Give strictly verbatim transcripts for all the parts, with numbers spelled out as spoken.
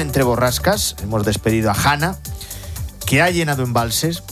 entre borrascas. Hemos despedido a Hanna, que ha llenado embalses,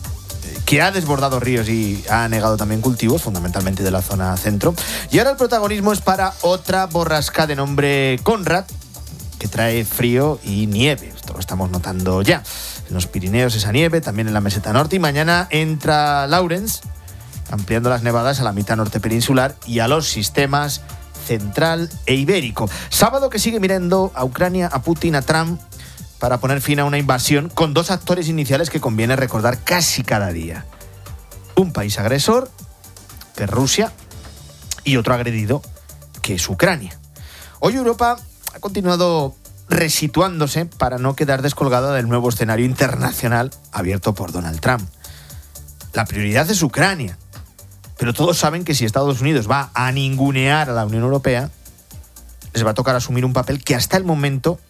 que ha desbordado ríos y ha anegado también cultivos, fundamentalmente de la zona centro. Y ahora el protagonismo es para otra borrasca de nombre Conrad, que trae frío y nieve. Esto lo estamos notando ya. En los Pirineos esa nieve, también en la meseta norte. Y mañana entra Lawrence, ampliando las nevadas a la mitad norte peninsular y a los sistemas central e ibérico. Sábado que sigue mirando a Ucrania, a Putin, a Trump, para poner fin a una invasión con dos actores iniciales que conviene recordar casi cada día. Un país agresor, que es Rusia, y otro agredido, que es Ucrania. Hoy Europa ha continuado resituándose para no quedar descolgada del nuevo escenario internacional abierto por Donald Trump. La prioridad es Ucrania, pero todos saben que si Estados Unidos va a ningunear a la Unión Europea, les va a tocar asumir un papel que hasta el momento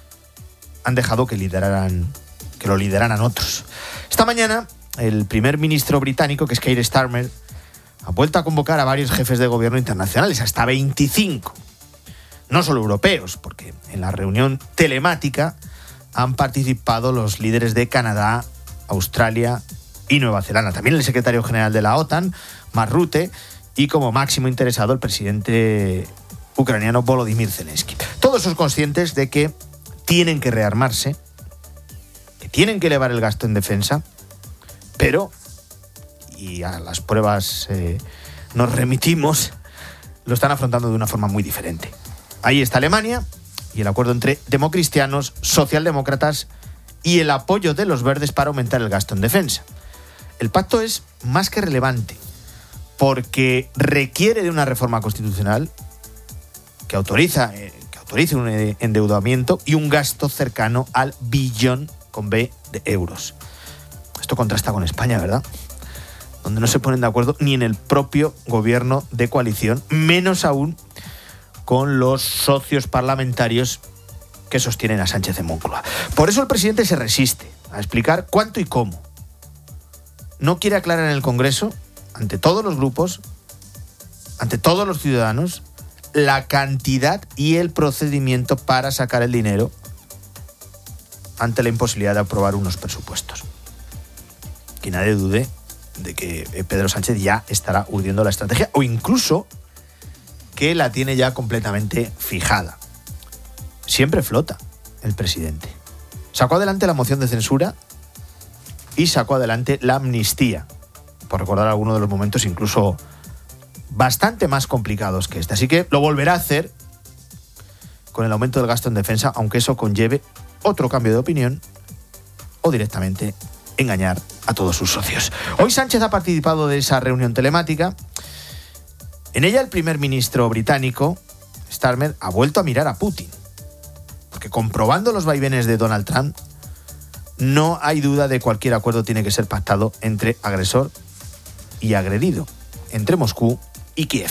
han dejado que lideraran, que lo lideraran otros. Esta mañana, el primer ministro británico, que es Keir Starmer, ha vuelto a convocar a varios jefes de gobierno internacionales, hasta veinticinco. No solo europeos, porque en la reunión telemática han participado los líderes de Canadá, Australia y Nueva Zelanda. También el secretario general de la OTAN, Mark Rutte, y como máximo interesado el presidente ucraniano Volodymyr Zelensky. Todos son conscientes de que tienen que rearmarse, que tienen que elevar el gasto en defensa, pero, y a las pruebas eh, nos remitimos, lo están afrontando de una forma muy diferente. Ahí está Alemania y el acuerdo entre democristianos, socialdemócratas y el apoyo de los verdes para aumentar el gasto en defensa. El pacto es más que relevante porque requiere de una reforma constitucional que autoriza, eh, que autorice un endeudamiento y un gasto cercano al billón con B de euros. Esto contrasta con España, ¿verdad? Donde no se ponen de acuerdo ni en el propio gobierno de coalición, menos aún con los socios parlamentarios que sostienen a Sánchez en Moncloa. Por eso el presidente se resiste a explicar cuánto y cómo. No quiere aclarar en el Congreso, ante todos los grupos, ante todos los ciudadanos, la cantidad y el procedimiento para sacar el dinero ante la imposibilidad de aprobar unos presupuestos. Que nadie dude de que Pedro Sánchez ya estará urdiendo la estrategia o incluso que la tiene ya completamente fijada. Siempre flota el presidente. Sacó adelante la moción de censura y sacó adelante la amnistía, por recordar algunos de los momentos incluso bastante más complicados que este. Así que lo volverá a hacer con el aumento del gasto en defensa, aunque eso conlleve otro cambio de opinión o directamente engañar a todos sus socios. Hoy Sánchez ha participado de esa reunión telemática. En ella el primer ministro británico, Starmer, ha vuelto a mirar a Putin. Porque comprobando los vaivenes de Donald Trump, no hay duda de que cualquier acuerdo tiene que ser pactado entre agresor y agredido, entre Moscú y Kiev.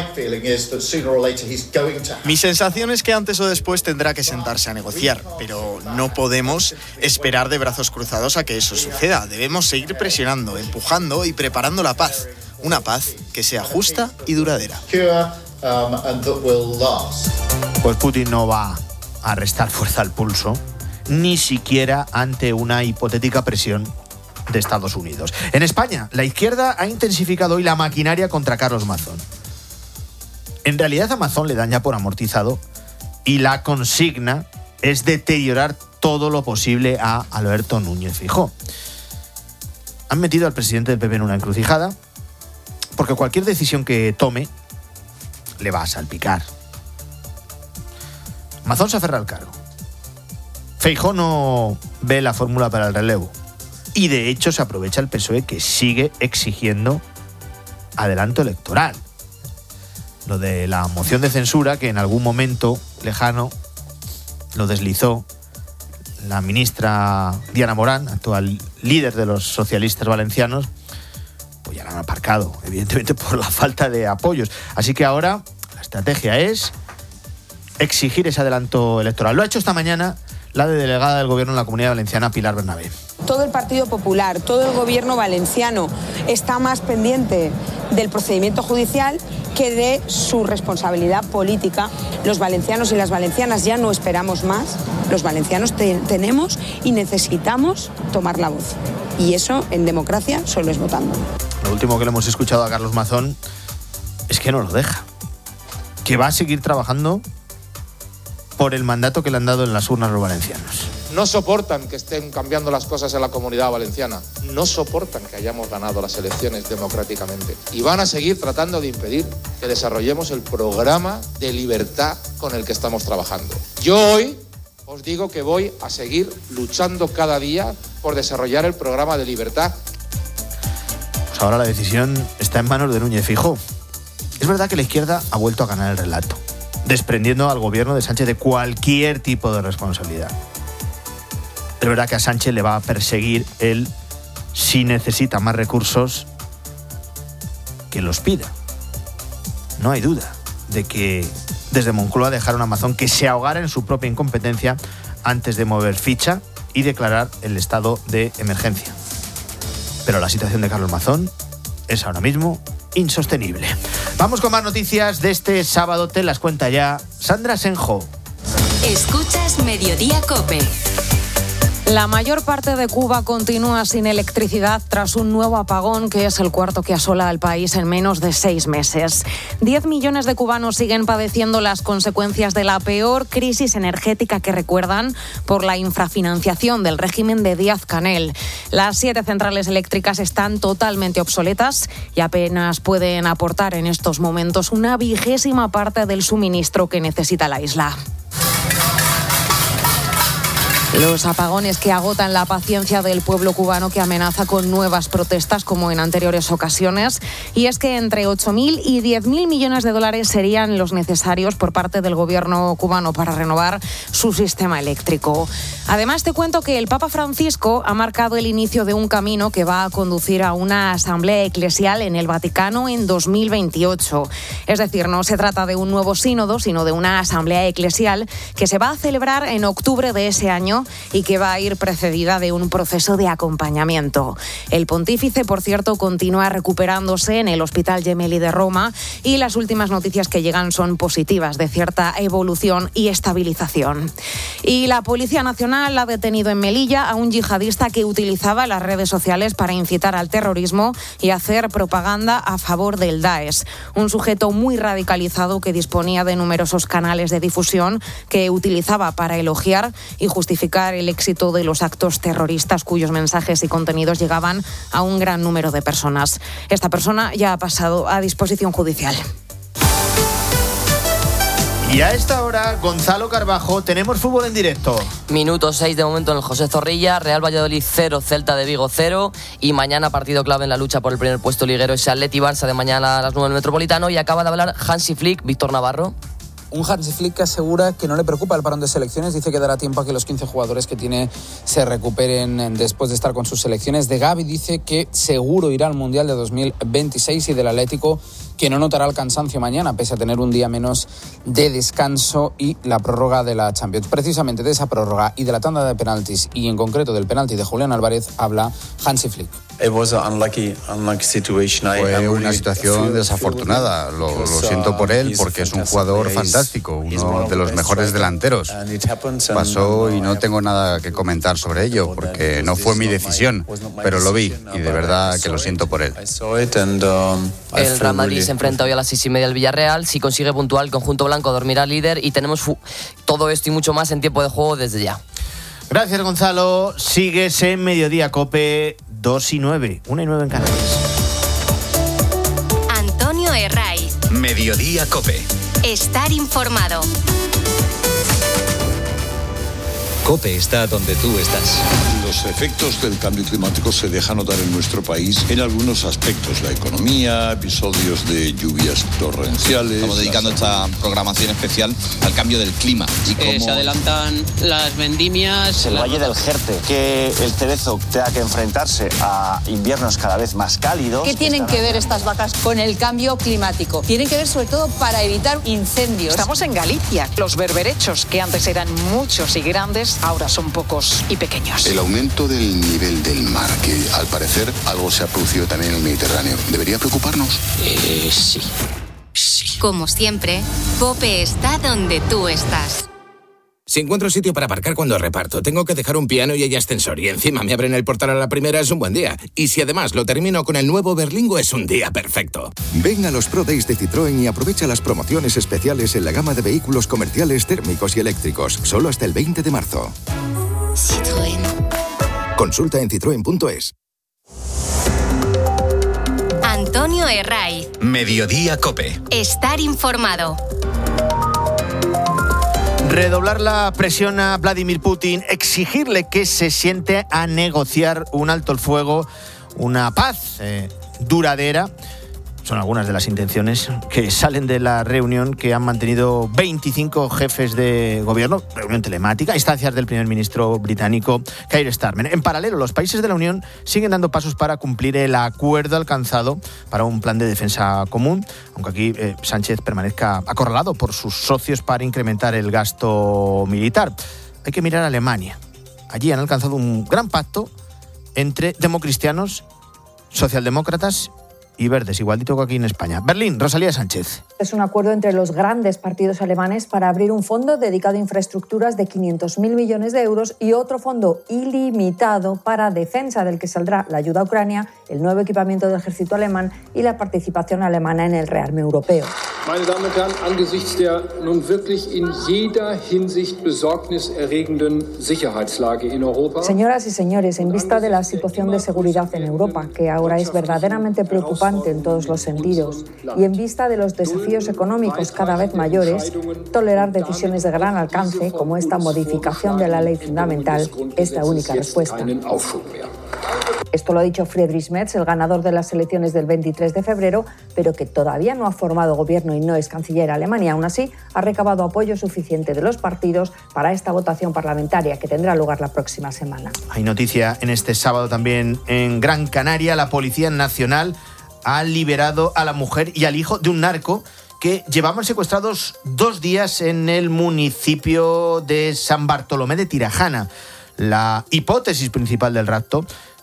Mi sensación es que antes o después tendrá que sentarse a negociar, pero no podemos esperar de brazos cruzados a que eso suceda. Debemos seguir presionando, empujando y preparando la paz. Una paz que sea justa y duradera. Pues Putin no va a restar fuerza al pulso, ni siquiera ante una hipotética presión de Estados Unidos. En España, la izquierda ha intensificado hoy la maquinaria contra Carlos Mazón. En realidad a Mazón le dan ya por amortizado y la consigna es deteriorar todo lo posible a Alberto Núñez Feijóo. Han metido al presidente del P P en una encrucijada porque cualquier decisión que tome le va a salpicar. Mazón se aferra al cargo. Feijóo no ve la fórmula para el relevo. Y de hecho se aprovecha el P S O E, que sigue exigiendo adelanto electoral. Lo de la moción de censura, que en algún momento lejano lo deslizó la ministra Diana Morán, actual líder de los socialistas valencianos, pues ya lo han aparcado, evidentemente por la falta de apoyos. Así que ahora la estrategia es exigir ese adelanto electoral. Lo ha hecho esta mañana la de delegada del Gobierno en la Comunidad Valenciana, Pilar Bernabé. Todo el Partido Popular, todo el Gobierno valenciano está más pendiente del procedimiento judicial que de su responsabilidad política. Los valencianos y las valencianas ya no esperamos más. Los valencianos te- tenemos y necesitamos tomar la voz. Y eso en democracia solo es votando. Lo último que le hemos escuchado a Carlos Mazón es que no lo deja. Que va a seguir trabajando por el mandato que le han dado en las urnas los valencianos. No soportan que estén cambiando las cosas en la Comunidad Valenciana. No soportan que hayamos ganado las elecciones democráticamente. Y van a seguir tratando de impedir que desarrollemos el programa de libertad con el que estamos trabajando. Yo hoy os digo que voy a seguir luchando cada día por desarrollar el programa de libertad. Pues ahora la decisión está en manos de Núñez Feijóo. Es verdad que la izquierda ha vuelto a ganar el relato, desprendiendo al gobierno de Sánchez de cualquier tipo de responsabilidad. Es verdad que a Sánchez le va a perseguir él, si necesita más recursos, que los pida. No hay duda de que desde Moncloa dejaron a Mazón que se ahogara en su propia incompetencia antes de mover ficha y declarar el estado de emergencia. Pero la situación de Carlos Mazón es ahora mismo insostenible. Vamos con más noticias de este sábado, te las cuenta ya Sandra Senjo. Escuchas Mediodía COPE. La mayor parte de Cuba continúa sin electricidad tras un nuevo apagón que es el cuarto que asola al país en menos de seis meses. Diez millones de cubanos siguen padeciendo las consecuencias de la peor crisis energética que recuerdan por la infrafinanciación del régimen de Díaz-Canel. Las siete centrales eléctricas están totalmente obsoletas y apenas pueden aportar en estos momentos una vigésima parte del suministro que necesita la isla. Los apagones que agotan la paciencia del pueblo cubano, que amenaza con nuevas protestas como en anteriores ocasiones. Y es que entre ocho mil y diez mil millones de dólares serían los necesarios por parte del gobierno cubano para renovar su sistema eléctrico. Además, te cuento que el Papa Francisco ha marcado el inicio de un camino que va a conducir a una asamblea eclesial en el Vaticano en dos mil veintiocho. Es decir, no se trata de un nuevo sínodo, sino de una asamblea eclesial que se va a celebrar en octubre de ese año y que va a ir precedida de un proceso de acompañamiento. El pontífice, por cierto, continúa recuperándose en el Hospital Gemelli de Roma y las últimas noticias que llegan son positivas, de cierta evolución y estabilización. Y la Policía Nacional ha detenido en Melilla a un yihadista que utilizaba las redes sociales para incitar al terrorismo y hacer propaganda a favor del Daesh. Un sujeto muy radicalizado que disponía de numerosos canales de difusión que utilizaba para elogiar y justificar el éxito de los actos terroristas cuyos mensajes y contenidos llegaban a un gran número de personas. Esta persona ya ha pasado a disposición judicial. Y a esta hora, Gonzalo Carbajo, tenemos fútbol en directo. Minuto seis de momento en el José Zorrilla, Real Valladolid cero, Celta de Vigo cero, y mañana partido clave en la lucha por el primer puesto liguero, ese Atleti Barça de mañana a las nueve del Metropolitano. Y acaba de hablar Hansi Flick, Víctor Navarro. Un Hansi Flick que asegura que no le preocupa el parón de selecciones, dice que dará tiempo a que los quince jugadores que tiene se recuperen después de estar con sus selecciones. De Gavi dice que seguro irá al Mundial de dos mil veintiséis y del Atlético que no notará el cansancio mañana, pese a tener un día menos de descanso y la prórroga de la Champions. Precisamente de esa prórroga y de la tanda de penaltis, y en concreto del penalti de Julián Álvarez, habla Hansi Flick. Fue una situación desafortunada, lo, lo siento por él, porque es un jugador fantástico, uno de los mejores delanteros. Pasó y no tengo nada que comentar sobre ello, porque no fue mi decisión, pero lo vi y de verdad que lo siento por él. El Real Madrid se enfrenta hoy a las seis y media al Villarreal. Si consigue puntuar, el conjunto blanco dormirá líder, y tenemos fu- todo esto y mucho más en tiempo de juego desde ya. Gracias, Gonzalo. Sigues en Mediodía COPE, dos y nueve, una y nueve en Canarias. Antonio Herraiz. Mediodía COPE. Estar informado. COPE está donde tú estás. Los efectos del cambio climático se dejan notar en nuestro país en algunos aspectos. La economía, episodios de lluvias torrenciales. Estamos dedicando esta programación especial al cambio del clima. Y cómo eh, se adelantan las vendimias. El la... Valle del Jerte, que el cerezo tenga que enfrentarse a inviernos cada vez más cálidos. ¿Qué tienen que ver estas vacas con el cambio climático? Tienen que ver sobre todo para evitar incendios. Estamos en Galicia. Los berberechos, que antes eran muchos y grandes, ahora son pocos y pequeños. El aumento del nivel del mar, que al parecer algo se ha producido también en el Mediterráneo, ¿debería preocuparnos? Eh, sí. Como siempre, COPE está donde tú estás. Si encuentro sitio para aparcar cuando reparto, tengo que dejar un piano y hay ascensor y encima me abren el portal a la primera, es un buen día. Y si además lo termino con el nuevo Berlingo, es un día perfecto. Ven a los Pro Days de Citroën y aprovecha las promociones especiales en la gama de vehículos comerciales térmicos y eléctricos, solo hasta el veinte de marzo. Citroën. Consulta en citroen punto es. Antonio Herraiz. Mediodía COPE. Estar informado. Redoblar la presión a Vladimir Putin, exigirle que se siente a negociar un alto el fuego, una paz eh, duradera. Son algunas de las intenciones que salen de la reunión que han mantenido veinticinco jefes de gobierno, reunión telemática, a instancias del primer ministro británico Keir Starmer. En paralelo, los países de la Unión siguen dando pasos para cumplir el acuerdo alcanzado para un plan de defensa común, aunque aquí eh, Sánchez permanezca acorralado por sus socios para incrementar el gasto militar. Hay que mirar a Alemania. Allí han alcanzado un gran pacto entre democristianos, socialdemócratas y verdes, igualito que aquí en España. Berlín, Rosalía Sánchez. Es un acuerdo entre los grandes partidos alemanes para abrir un fondo dedicado a infraestructuras de quinientos mil millones de euros y otro fondo ilimitado para defensa, del que saldrá la ayuda a Ucrania, el nuevo equipamiento del ejército alemán y la participación alemana en el rearme europeo. Meine Damen und Herren, angesichts der nun wirklich in jeder Hinsicht besorgniserregenden Sicherheitslage in Europa. Señoras y señores, en vista de la situación de seguridad en Europa, que ahora es verdaderamente preocupante en todos los sentidos, y en vista de los desafíos económicos cada vez mayores, tolerar decisiones de gran alcance, como esta modificación de la ley fundamental, es la única respuesta. Esto lo ha dicho Friedrich Merz, el ganador de las elecciones del veintitrés de febrero, pero que todavía no ha formado gobierno y no es canciller Alemania. Aún así, ha recabado apoyo suficiente de los partidos para esta votación parlamentaria que tendrá lugar la próxima semana. Hay noticia en este sábado también en Gran Canaria. La Policía Nacional ha liberado a la mujer y al hijo de un narco que llevaban secuestrados dos días en el municipio de San Bartolomé de Tirajana. La hipótesis principal del rapto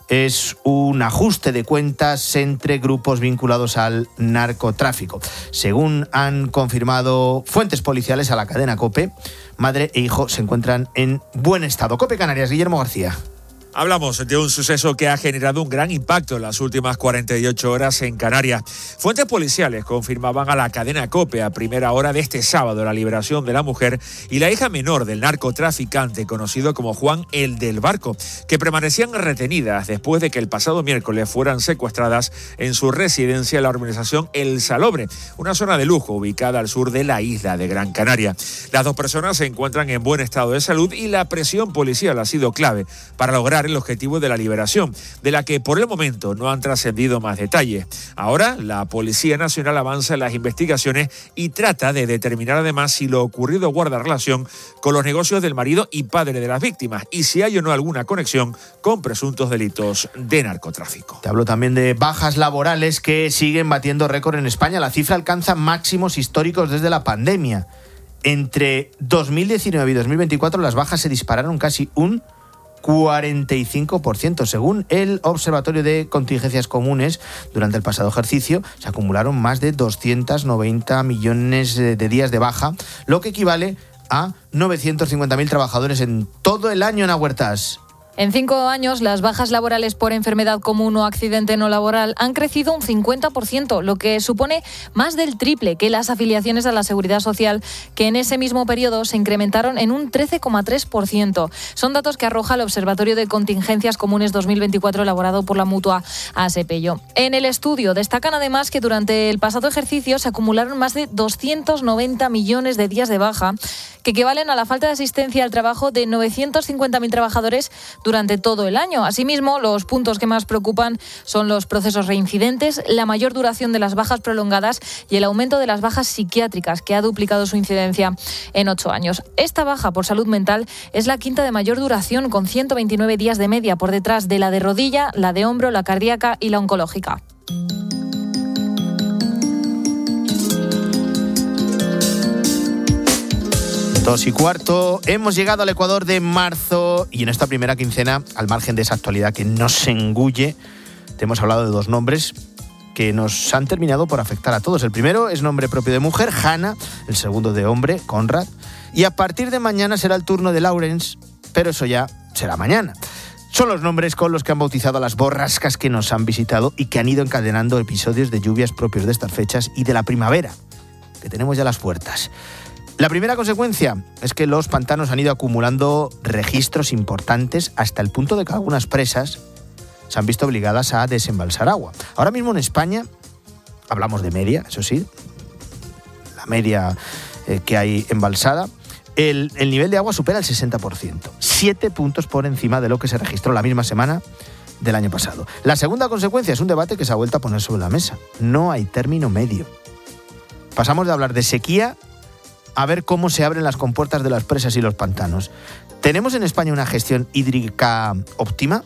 es un ajuste de cuentas entre grupos vinculados al narcotráfico. Según han confirmado fuentes policiales a la cadena COPE, madre e hijo se encuentran en buen estado. COPE Canarias, Guillermo García. Hablamos de un suceso que ha generado un gran impacto en las últimas cuarenta y ocho horas en Canarias. Fuentes policiales confirmaban a la cadena COPE a primera hora de este sábado la liberación de la mujer y la hija menor del narcotraficante conocido como Juan el del Barco, que permanecían retenidas después de que el pasado miércoles fueran secuestradas en su residencia en la urbanización El Salobre, una zona de lujo ubicada al sur de la isla de Gran Canaria. Las dos personas se encuentran en buen estado de salud y la presión policial ha sido clave para lograr el objetivo de la liberación, de la que por el momento no han trascendido más detalles. Ahora, la Policía Nacional avanza en las investigaciones y trata de determinar además si lo ocurrido guarda relación con los negocios del marido y padre de las víctimas y si hay o no alguna conexión con presuntos delitos de narcotráfico. Te hablo también de bajas laborales que siguen batiendo récord en España. La cifra alcanza máximos históricos desde la pandemia. Entre dos mil diecinueve y dos mil veinticuatro las bajas se dispararon casi un cuarenta y cinco por ciento. Según el Observatorio de Contingencias Comunes, durante el pasado ejercicio se acumularon más de doscientos noventa millones de días de baja, lo que equivale a novecientos cincuenta mil trabajadores en todo el año. En Huertas. En cinco años, las bajas laborales por enfermedad común o accidente no laboral han crecido un cincuenta por ciento, lo que supone más del triple que las afiliaciones a la Seguridad Social, que en ese mismo periodo se incrementaron en un trece coma tres por ciento. Son datos que arroja el Observatorio de Contingencias Comunes dos mil veinticuatro, elaborado por la mutua Asepello. En el estudio destacan además que durante el pasado ejercicio se acumularon más de doscientos noventa millones de días de baja, que equivalen a la falta de asistencia al trabajo de novecientos cincuenta mil trabajadores durante todo el año. Asimismo, los puntos que más preocupan son los procesos reincidentes, la mayor duración de las bajas prolongadas y el aumento de las bajas psiquiátricas, que ha duplicado su incidencia en ocho años. Esta baja por salud mental es la quinta de mayor duración, con ciento veintinueve días de media, por detrás de la de rodilla, la de hombro, la cardíaca y la oncológica. Dos y cuarto, hemos llegado al Ecuador de marzo y en esta primera quincena, al margen de esa actualidad que nos engulle, te hemos hablado de dos nombres que nos han terminado por afectar a todos. El primero es nombre propio de mujer, Hanna, el segundo de hombre, Conrad, y a partir de mañana será el turno de Lawrence, pero eso ya será mañana. Son los nombres con los que han bautizado a las borrascas que nos han visitado y que han ido encadenando episodios de lluvias propios de estas fechas y de la primavera, que tenemos ya a las puertas. La primera consecuencia es que los pantanos han ido acumulando registros importantes hasta el punto de que algunas presas se han visto obligadas a desembalsar agua. Ahora mismo en España, hablamos de media, eso sí, la media eh, que hay embalsada, el, el nivel de agua supera el sesenta por ciento, siete puntos por encima de lo que se registró la misma semana del año pasado. La segunda consecuencia es un debate que se ha vuelto a poner sobre la mesa. No hay término medio. Pasamos de hablar de sequía a ver cómo se abren las compuertas de las presas y los pantanos. ¿Tenemos en España una gestión hídrica óptima?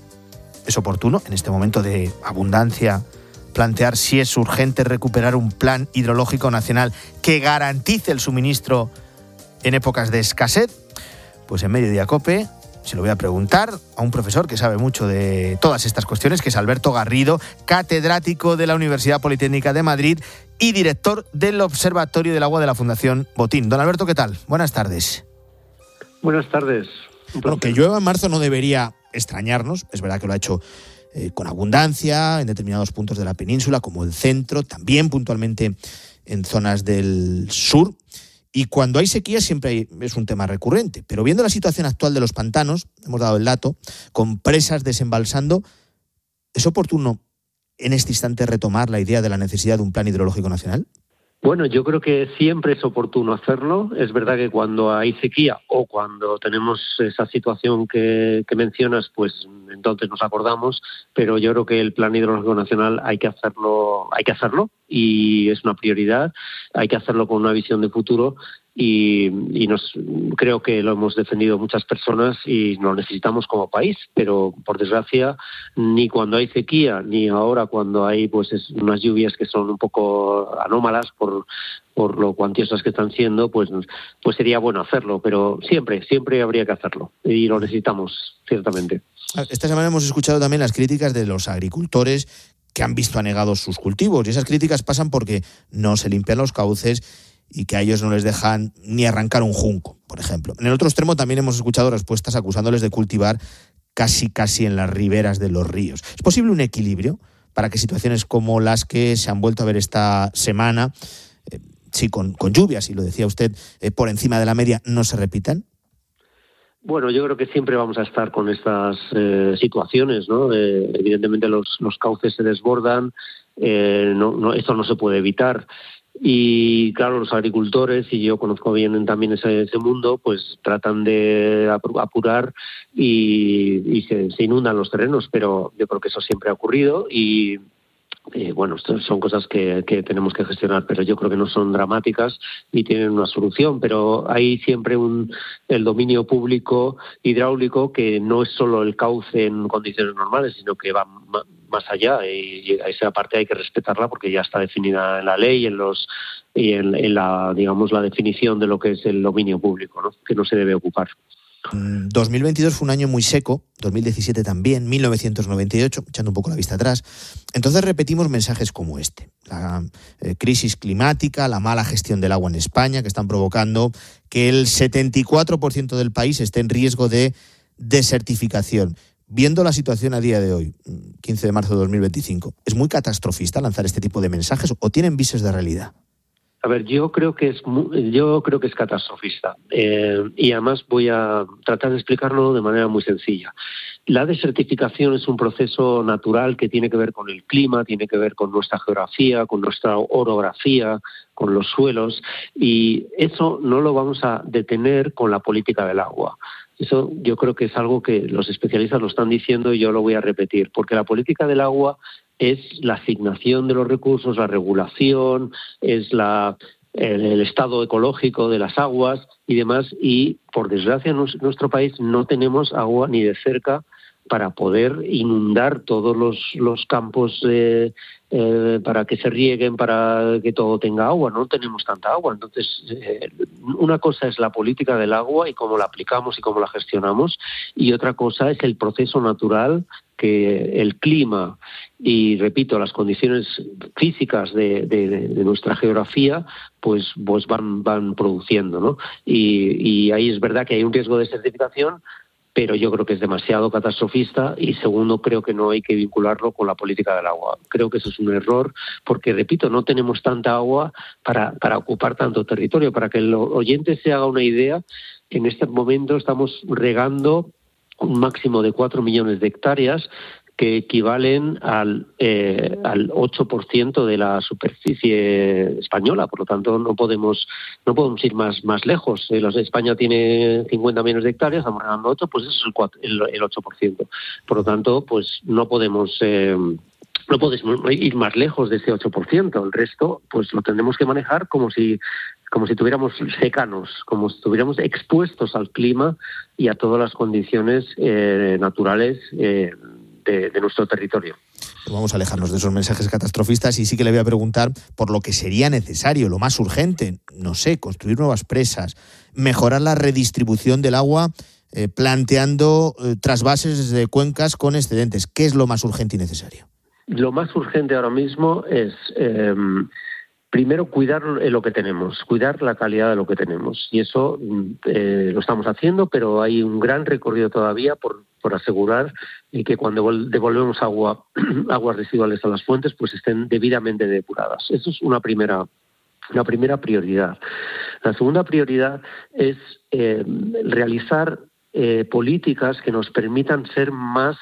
¿Es oportuno, en este momento de abundancia, plantear si es urgente recuperar un plan hidrológico nacional que garantice el suministro en épocas de escasez? Pues en Mediodía COPE se lo voy a preguntar a un profesor que sabe mucho de todas estas cuestiones, que es Alberto Garrido, catedrático de la Universidad Politécnica de Madrid y director del Observatorio del Agua de la Fundación Botín. Don Alberto, ¿qué tal? Buenas tardes. Buenas tardes. Bueno, que llueva en marzo no debería extrañarnos. Es verdad que lo ha hecho eh, con abundancia en determinados puntos de la península, como el centro, también puntualmente en zonas del sur. Y cuando hay sequía siempre hay, es un tema recurrente. Pero viendo la situación actual de los pantanos, hemos dado el dato, con presas desembalsando, ¿es oportuno en este instante retomar la idea de la necesidad de un plan hidrológico nacional? Bueno, yo creo que siempre es oportuno hacerlo. Es verdad que cuando hay sequía o cuando tenemos esa situación que, que mencionas, pues entonces nos acordamos, pero yo creo que el Plan Hidrológico Nacional hay que hacerlo, hay que hacerlo y es una prioridad. Hay que hacerlo con una visión de futuro y, y nos creo que lo hemos defendido muchas personas y lo necesitamos como país, pero por desgracia ni cuando hay sequía ni ahora cuando hay pues es unas lluvias que son un poco anómalas por por lo cuantiosas que están siendo, pues pues sería bueno hacerlo, pero siempre siempre habría que hacerlo y lo necesitamos ciertamente. Esta semana hemos escuchado también las críticas de los agricultores que han visto anegados sus cultivos, y esas críticas pasan porque no se limpian los cauces y que a ellos no les dejan ni arrancar un junco, por ejemplo. En el otro extremo también hemos escuchado respuestas acusándoles de cultivar casi casi en las riberas de los ríos. ¿Es posible un equilibrio para que situaciones como las que se han vuelto a ver esta semana, eh, sí, con, con lluvias, y lo decía usted, eh, por encima de la media, no se repitan? Bueno, yo creo que siempre vamos a estar con estas eh, situaciones, ¿no? Eh, evidentemente los, los cauces se desbordan, eh, no, no, esto no se puede evitar. Y claro, los agricultores, y yo conozco bien también ese, ese mundo, pues tratan de apurar y, y se, se inundan los terrenos, pero yo creo que eso siempre ha ocurrido y Eh, bueno, son cosas que, que tenemos que gestionar, pero yo creo que no son dramáticas ni tienen una solución, pero hay siempre un el dominio público hidráulico que no es solo el cauce en condiciones normales, sino que va m- más allá y, y esa parte hay que respetarla porque ya está definida en la ley en los y en, en la digamos la definición de lo que es el dominio público, ¿no? Que no se debe ocupar. dos mil veintidós fue un año muy seco, dos mil diecisiete también, mil novecientos noventa y ocho, echando un poco la vista atrás. Entonces repetimos mensajes como este. La eh, crisis climática, la mala gestión del agua en España, que están provocando que el setenta y cuatro por ciento del país esté en riesgo de desertificación. Viendo la situación a día de hoy, quince de marzo de dos mil veinticinco, ¿es muy catastrofista lanzar este tipo de mensajes o tienen visos de realidad? A ver, yo creo que es yo creo que es catastrofista eh, y además voy a tratar de explicarlo de manera muy sencilla. La desertificación es un proceso natural que tiene que ver con el clima, tiene que ver con nuestra geografía, con nuestra orografía, con los suelos, y eso no lo vamos a detener con la política del agua. Eso yo creo que es algo que los especialistas lo están diciendo y yo lo voy a repetir, porque la política del agua es la asignación de los recursos, la regulación, es la, el, el estado ecológico de las aguas y demás. Y, por desgracia, en nuestro país no tenemos agua ni de cerca para poder inundar todos los, los campos eh, eh, para que se rieguen, para que todo tenga agua. No tenemos tanta agua. Entonces, eh, una cosa es la política del agua y cómo la aplicamos y cómo la gestionamos, y otra cosa es el proceso natural que el clima y, repito, las condiciones físicas de, de, de nuestra geografía pues, pues van, van produciendo, ¿no? Y, y ahí es verdad que hay un riesgo de desertificación, pero yo creo que es demasiado catastrofista, y segundo, creo que no hay que vincularlo con la política del agua. Creo que eso es un error porque, repito, no tenemos tanta agua para, para ocupar tanto territorio. Para que el oyente se haga una idea, en este momento estamos regando un máximo de cuatro millones de hectáreas, que equivalen al, eh, al ocho por ciento de la superficie española. Por lo tanto, no podemos no podemos ir más, más lejos. Eh, España tiene cincuenta millones de hectáreas, estamos regando ocho, pues eso es el, cuatro, el, el ocho por ciento. Por lo tanto, pues no podemos... Eh, No podemos ir más lejos de ese ocho por ciento. El resto, pues lo tendremos que manejar como si como si tuviéramos secanos, como si estuviéramos expuestos al clima y a todas las condiciones eh, naturales eh, de, de nuestro territorio. Vamos a alejarnos de esos mensajes catastrofistas y sí que le voy a preguntar por lo que sería necesario, lo más urgente, no sé, construir nuevas presas, mejorar la redistribución del agua, eh, planteando eh, trasvases de cuencas con excedentes. ¿Qué es lo más urgente y necesario? Lo más urgente ahora mismo es, eh, primero, cuidar lo que tenemos, cuidar la calidad de lo que tenemos. Y eso eh, lo estamos haciendo, pero hay un gran recorrido todavía por, por asegurar que cuando devolvemos agua, aguas residuales a las fuentes, pues estén debidamente depuradas. Eso es una primera, una primera prioridad. La segunda prioridad es eh, realizar eh, políticas que nos permitan ser más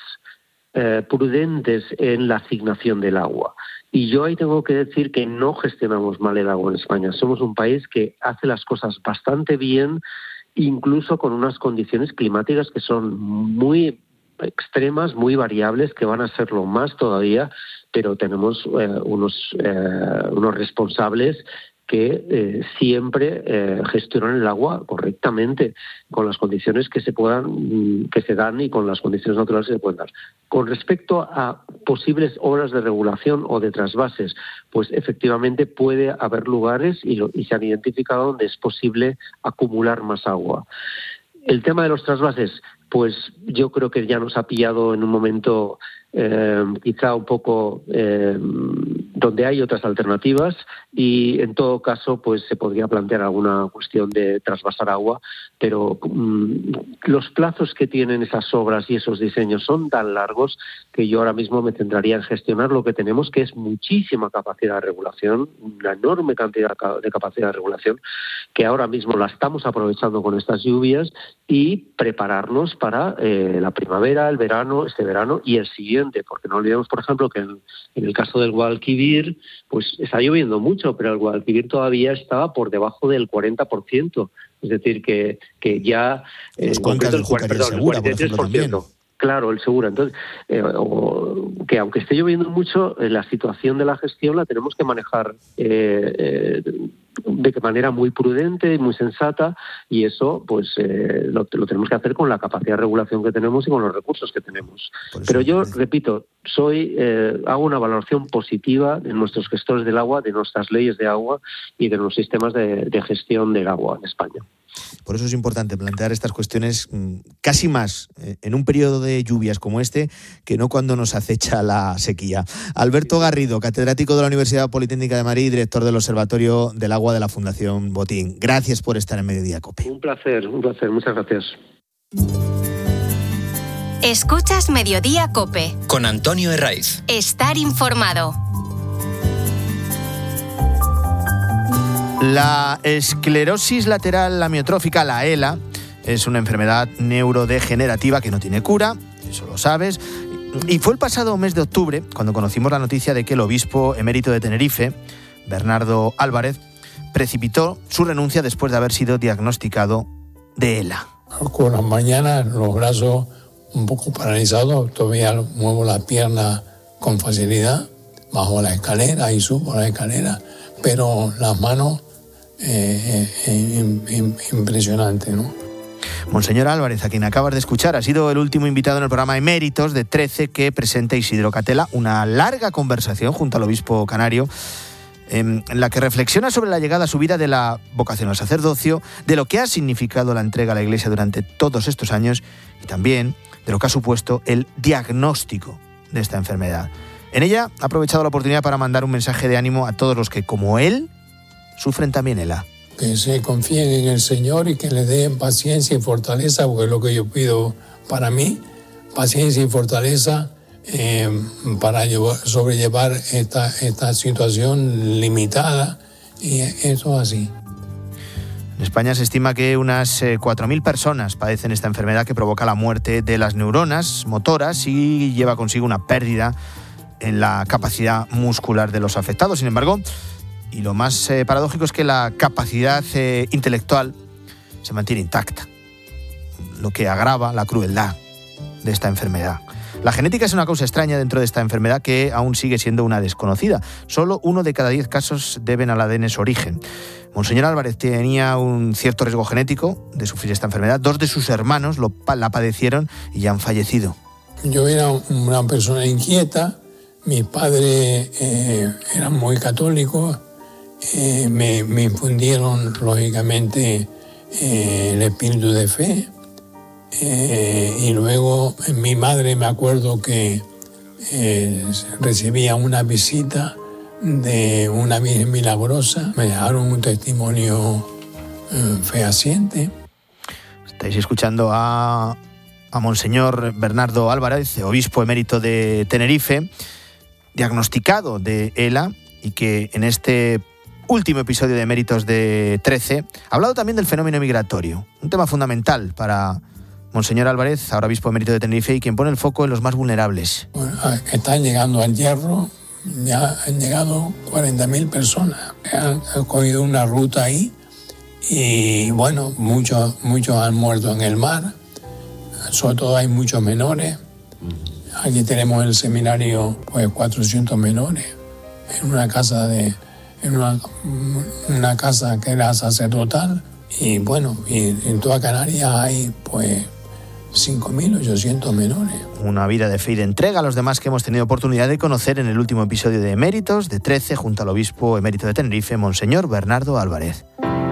Eh, prudentes en la asignación del agua. Y yo ahí tengo que decir que no gestionamos mal el agua en España. Somos un país que hace las cosas bastante bien, incluso con unas condiciones climáticas que son muy extremas, muy variables, que van a serlo más todavía, pero tenemos eh, unos, eh, unos responsables que eh, siempre eh, gestionan el agua correctamente, con las condiciones que se puedan, que se dan y con las condiciones naturales que se pueden dar. Con respecto a posibles obras de regulación o de trasvases, pues efectivamente puede haber lugares y, lo, y se han identificado donde es posible acumular más agua. El tema de los trasvases, pues yo creo que ya nos ha pillado en un momento eh, quizá un poco eh, donde hay otras alternativas, y en todo caso pues se podría plantear alguna cuestión de trasvasar agua, pero um, los plazos que tienen esas obras y esos diseños son tan largos que yo ahora mismo me centraría en gestionar lo que tenemos, que es muchísima capacidad de regulación, una enorme cantidad de capacidad de regulación, que ahora mismo la estamos aprovechando con estas lluvias, y prepararnos para eh, la primavera, el verano, este verano y el siguiente, porque no olvidemos, por ejemplo, que en, en el caso del Guadalquivir, pues está lloviendo mucho, pero el Guadalquivir todavía está por debajo del cuarenta por ciento, es decir, que, que ya... Eh, Los cuencas del Júcar y el Segura, por ejemplo, también. Claro, el Segura. Entonces, eh, o, que aunque esté lloviendo mucho, eh, la situación de la gestión la tenemos que manejar eh, eh, de manera muy prudente y muy sensata, y eso pues eh, lo, lo tenemos que hacer con la capacidad de regulación que tenemos y con los recursos que tenemos. Pero yo, repito, soy eh, hago una valoración positiva de nuestros gestores del agua, de nuestras leyes de agua y de los sistemas de, de gestión del agua en España. Por eso es importante plantear estas cuestiones casi más en un periodo de lluvias como este que no cuando nos acecha la sequía. Alberto Garrido, catedrático de la Universidad Politécnica de Madrid y director del Observatorio del Agua de la Fundación Botín. Gracias por estar en Mediodía COPE. Un placer, un placer. Muchas gracias. Escuchas Mediodía COPE. Con Antonio Herraiz. Estar informado. La esclerosis lateral amiotrófica, la ELA, es una enfermedad neurodegenerativa que no tiene cura, eso lo sabes. Y fue el pasado mes de octubre cuando conocimos la noticia de que el obispo emérito de Tenerife, Bernardo Álvarez, precipitó su renuncia después de haber sido diagnosticado de ELA. Con las mañanas los brazos un poco paralizados, todavía muevo la pierna con facilidad, bajo la escalera y subo la escalera, pero las manos... Eh, eh, impresionante, ¿no? Monseñor Álvarez, a quien acabas de escuchar, ha sido el último invitado en el programa Eméritos de trece que presenta Isidro Catela, una larga conversación junto al obispo canario en la que reflexiona sobre la llegada a su vida de la vocación al sacerdocio, de lo que ha significado la entrega a la Iglesia durante todos estos años y también de lo que ha supuesto el diagnóstico de esta enfermedad. En ella ha aprovechado la oportunidad para mandar un mensaje de ánimo a todos los que, como él, sufren también ELA. Que se confíen en el Señor y que le den paciencia y fortaleza, porque es lo que yo pido para mí, paciencia y fortaleza eh, para llevar, sobrellevar esta, esta situación limitada, y eso es así. En España se estima que unas eh, cuatro mil personas padecen esta enfermedad que provoca la muerte de las neuronas motoras y lleva consigo una pérdida en la capacidad muscular de los afectados. Sin embargo, y lo más eh, paradójico es que la capacidad eh, intelectual se mantiene intacta, lo que agrava la crueldad de esta enfermedad. La genética es una causa extraña dentro de esta enfermedad que aún sigue siendo una desconocida. Solo uno de cada diez casos deben al A D N su origen. Monseñor Álvarez tenía un cierto riesgo genético de sufrir esta enfermedad. Dos de sus hermanos lo, la padecieron y ya han fallecido. Yo era una persona inquieta. Mis padres eh, eran muy católicos. Eh, me, me infundieron, lógicamente, eh, el espíritu de fe. Eh, y luego mi madre, me acuerdo que eh, recibía una visita de una Virgen milagrosa. Me dejaron un testimonio eh, fehaciente. Estáis escuchando a, a Monseñor Bernardo Álvarez, obispo emérito de Tenerife, diagnosticado de ELA y que en este último episodio de Eméritos de trece ha hablado también del fenómeno migratorio, un tema fundamental para Monseñor Álvarez, ahora obispo emérito de Tenerife, y quien pone el foco en los más vulnerables. Bueno, están llegando al Hierro, ya han llegado cuarenta mil personas, han, han cogido una ruta ahí y bueno, muchos, muchos han muerto en el mar, sobre todo hay muchos menores. Aquí tenemos el seminario, pues cuatrocientos menores, en una casa de, en una, una casa que era sacerdotal, y bueno, y en toda Canarias hay pues cinco mil ochocientos menores. Una vida de fe y de entrega a los demás que hemos tenido oportunidad de conocer en el último episodio de Eméritos de trece junto al obispo emérito de Tenerife, Monseñor Bernardo Álvarez.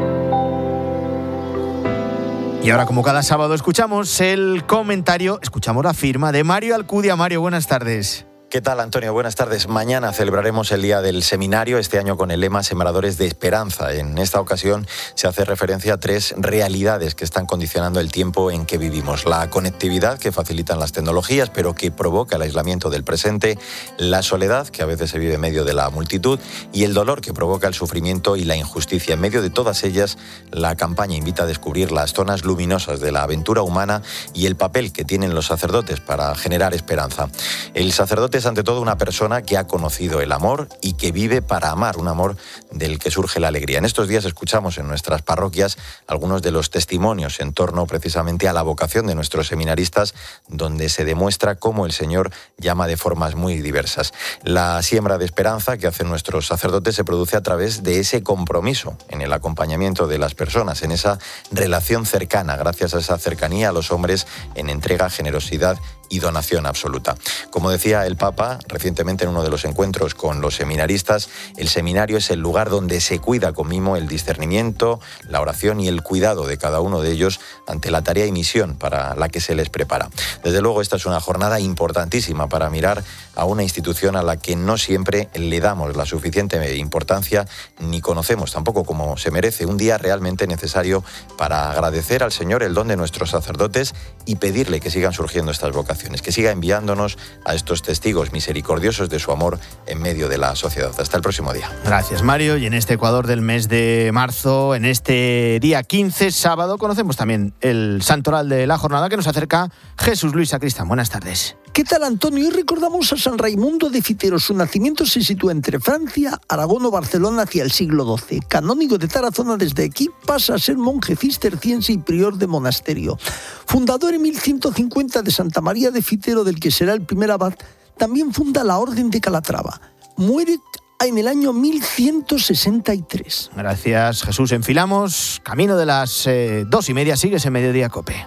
Y ahora, como cada sábado, escuchamos el comentario, escuchamos la firma de Mario Alcudia. Mario, buenas tardes. ¿Qué tal, Antonio? Buenas tardes. Mañana celebraremos el Día del Seminario, este año con el lema Sembradores de Esperanza. En esta ocasión se hace referencia a tres realidades que están condicionando el tiempo en que vivimos. La conectividad que facilitan las tecnologías, pero que provoca el aislamiento del presente, la soledad que a veces se vive en medio de la multitud y el dolor que provoca el sufrimiento y la injusticia. En medio de todas ellas, la campaña invita a descubrir las zonas luminosas de la aventura humana y el papel que tienen los sacerdotes para generar esperanza. El sacerdote es ante todo una persona que ha conocido el amor y que vive para amar, un amor del que surge la alegría. En estos días escuchamos en nuestras parroquias algunos de los testimonios en torno precisamente a la vocación de nuestros seminaristas, donde se demuestra cómo el Señor llama de formas muy diversas. La siembra de esperanza que hacen nuestros sacerdotes se produce a través de ese compromiso en el acompañamiento de las personas, en esa relación cercana, gracias a esa cercanía a los hombres en entrega, generosidad y donación absoluta. Como decía el Papa recientemente en uno de los encuentros con los seminaristas, el seminario es el lugar donde se cuida con mimo el discernimiento, la oración y el cuidado de cada uno de ellos ante la tarea y misión para la que se les prepara. Desde luego, esta es una jornada importantísima para mirar a una institución a la que no siempre le damos la suficiente importancia ni conocemos tampoco como se merece. Un día realmente necesario para agradecer al Señor el don de nuestros sacerdotes y pedirle que sigan surgiendo estas vocaciones, que siga enviándonos a estos testigos misericordiosos de su amor en medio de la sociedad. Hasta el próximo día. Gracias, Mario. Y en este Ecuador del mes de marzo, en este día quince, sábado, conocemos también el santoral de la jornada que nos acerca Jesús Luis Sacristán. Buenas tardes. ¿Qué tal, Antonio? Hoy recordamos a San Raimundo de Fitero. Su nacimiento se sitúa entre Francia, Aragón o Barcelona hacia el siglo doce. Canónigo de Tarazona, desde aquí pasa a ser monje cisterciense y prior de monasterio. Fundador en mil ciento cincuenta de Santa María de Fitero, del que será el primer abad, también funda la Orden de Calatrava. Muere en el año mil ciento sesenta y tres. Gracias, Jesús. Enfilamos. Camino de las eh, dos y media. Sigues en Mediodía COPE.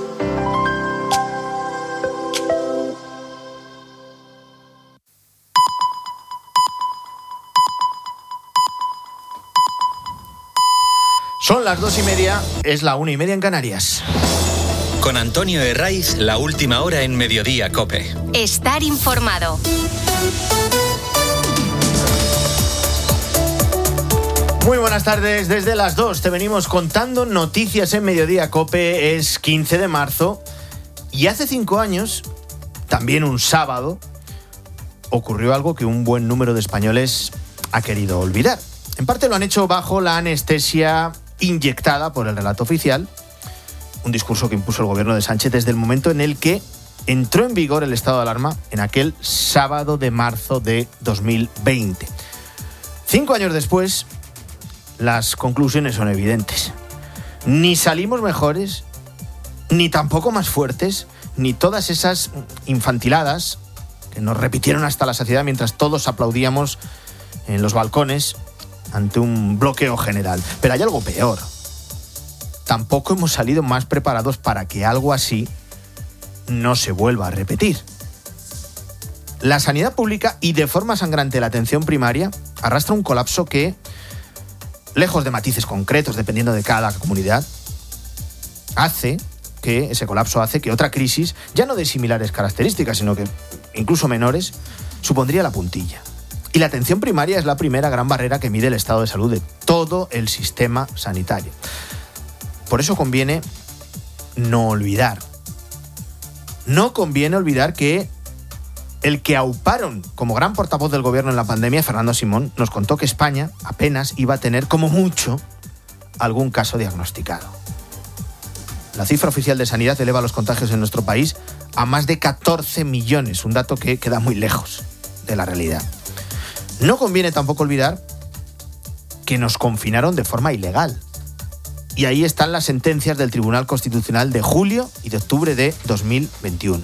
Son las dos y media, es la una y media en Canarias. Con Antonio Herraiz, la última hora en Mediodía COPE. Estar informado. Muy buenas tardes, desde las dos te venimos contando noticias en Mediodía COPE. Es quince de marzo y hace cinco años, también un sábado, ocurrió algo que un buen número de españoles ha querido olvidar. En parte lo han hecho bajo la anestesia inyectada por el relato oficial, un discurso que impuso el gobierno de Sánchez desde el momento en el que entró en vigor el estado de alarma en aquel sábado de marzo de dos mil veinte. Cinco años después, las conclusiones son evidentes. Ni salimos mejores, ni tampoco más fuertes, ni todas esas infantiladas que nos repitieron hasta la saciedad mientras todos aplaudíamos en los balcones ante un bloqueo general. Pero hay algo peor. Tampoco hemos salido más preparados para que algo así no se vuelva a repetir. La sanidad pública y de forma sangrante la atención primaria arrastra un colapso que, lejos de matices concretos dependiendo de cada comunidad, hace que, ese colapso hace que otra crisis, ya no de similares características, sino que incluso menores, supondría la puntilla. Y la atención primaria es la primera gran barrera que mide el estado de salud de todo el sistema sanitario. Por eso conviene no olvidar. No conviene olvidar que el que auparon como gran portavoz del gobierno en la pandemia, Fernando Simón, nos contó que España apenas iba a tener como mucho algún caso diagnosticado. La cifra oficial de sanidad eleva los contagios en nuestro país a más de catorce millones, un dato que queda muy lejos de la realidad. No conviene tampoco olvidar que nos confinaron de forma ilegal. Y ahí están las sentencias del Tribunal Constitucional de julio y de octubre de dos mil veintiuno.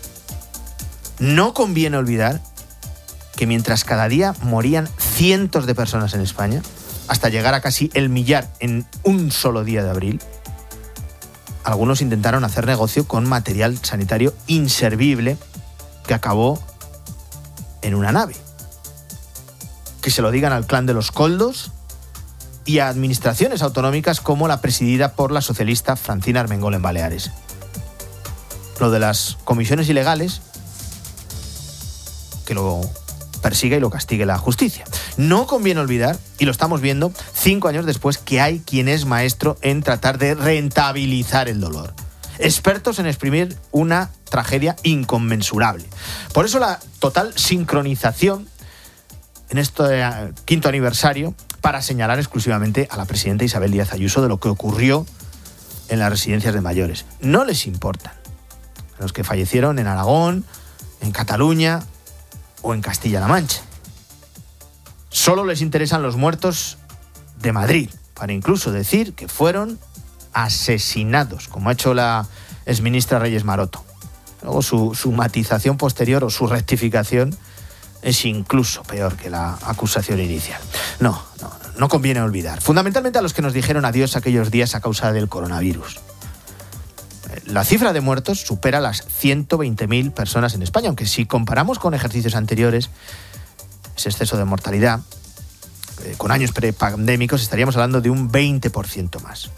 No conviene olvidar que mientras cada día morían cientos de personas en España, hasta llegar a casi el millar en un solo día de abril, algunos intentaron hacer negocio con material sanitario inservible que acabó en una nave. Que se lo digan al clan de los Koldos y a administraciones autonómicas como la presidida por la socialista Francina Armengol en Baleares. Lo de las comisiones ilegales, que lo persiga y lo castigue la justicia. No conviene olvidar, y lo estamos viendo cinco años después, que hay quien es maestro en tratar de rentabilizar el dolor. Expertos en exprimir una tragedia inconmensurable. Por eso la total sincronización en este quinto aniversario para señalar exclusivamente a la presidenta Isabel Díaz Ayuso de lo que ocurrió en las residencias de mayores. No les importan a los que fallecieron en Aragón, en Cataluña o en Castilla-La Mancha. Solo les interesan los muertos de Madrid, para incluso decir que fueron asesinados, como ha hecho la exministra Reyes Maroto. Luego su, su matización posterior o su rectificación es incluso peor que la acusación inicial. No, no, no conviene olvidar. Fundamentalmente a los que nos dijeron adiós aquellos días a causa del coronavirus. La cifra de muertos supera las ciento veinte mil personas en España, aunque si comparamos con ejercicios anteriores, ese exceso de mortalidad, eh, con años prepandémicos, estaríamos hablando de un veinte por ciento más.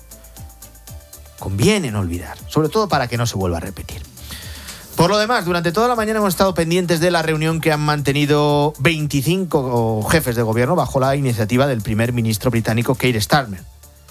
Conviene no olvidar, sobre todo para que no se vuelva a repetir. Por lo demás, durante toda la mañana hemos estado pendientes de la reunión que han mantenido veinticinco jefes de gobierno bajo la iniciativa del primer ministro británico Keir Starmer.